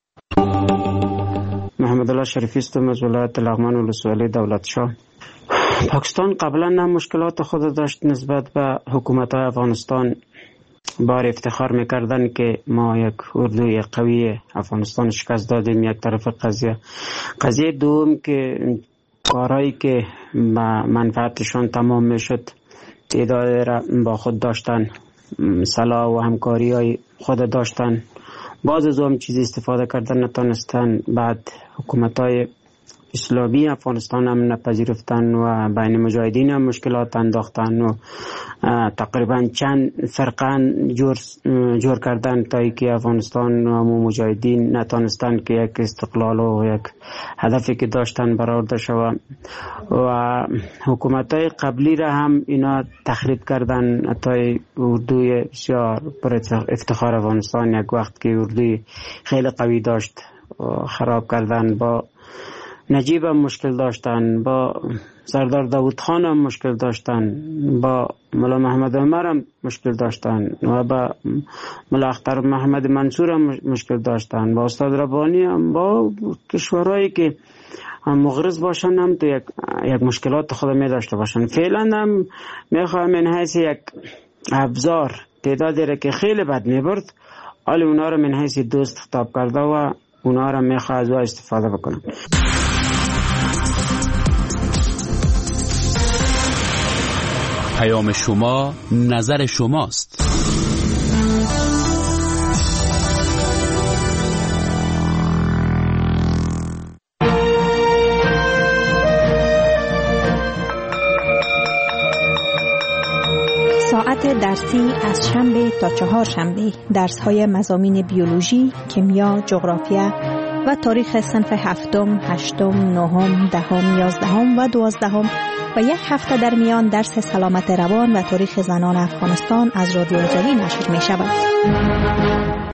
محمد الله شریفی هستم از ولایت لغمان ولسوالی دولت شاه. پاکستان قبلا هم مشکلات خود داشت نسبت به حکومت افغانستان. بار افتخار میکردن که ما یک اردوی قوی افغانستان شکست دادیم. یک طرف قضیه دوم که کارهایی که منفعتشان تمام میشد تعداد را با خود داشتن، صلاح و همکاری های خود داشتن، باز از هم چیزی استفاده کردن نتانستن. بعد حکومت های اسلامی افغانستان هم نپذیرفتن و بین مجاهدین هم مشکلات انداختن و تقریبا چند فرقان جور کردن تا اینکه افغانستان و مجاهدین نتانستن که یک استقلال و یک هدفی که داشتن برآورده شود و حکومت های قبلی را هم اینا تخریب کردن. حتی اردوی بسیار پر افتخار افغانستان یک وقت که اردوی خیلی قوی داشت خراب کردن. با نجیب هم مشکل داشتن، با سردار داود خان هم مشکل داشتن، با ملا محمد عمر هم مشکل داشتن و با ملا اختر محمد منصور هم مشکل داشتن، با استاد ربانی هم، با کشورهایی که هم مغرض باشن هم تو یک مشکلات خود می داشته باشن. فعلا هم می خواهم من حیث یک ابزار تعدادی را که خیلی بد می برد حالی اونا را من حیث دوست خطاب کرده و اونا را می خواهد استفاده بکنم. پیام شما، نظر شماست. ساعت درسی از شنبه تا چهارشنبه درس‌های مضامین بیولوژی، کیمیا، جغرافیا و تاریخ صنف هفتم، هشتم، نهم، دهم، یازدهم و دوازدهم و یک هفته در میان درس سلامت روان و تاریخ زنان افغانستان از رادیو آزادی نشر می شود.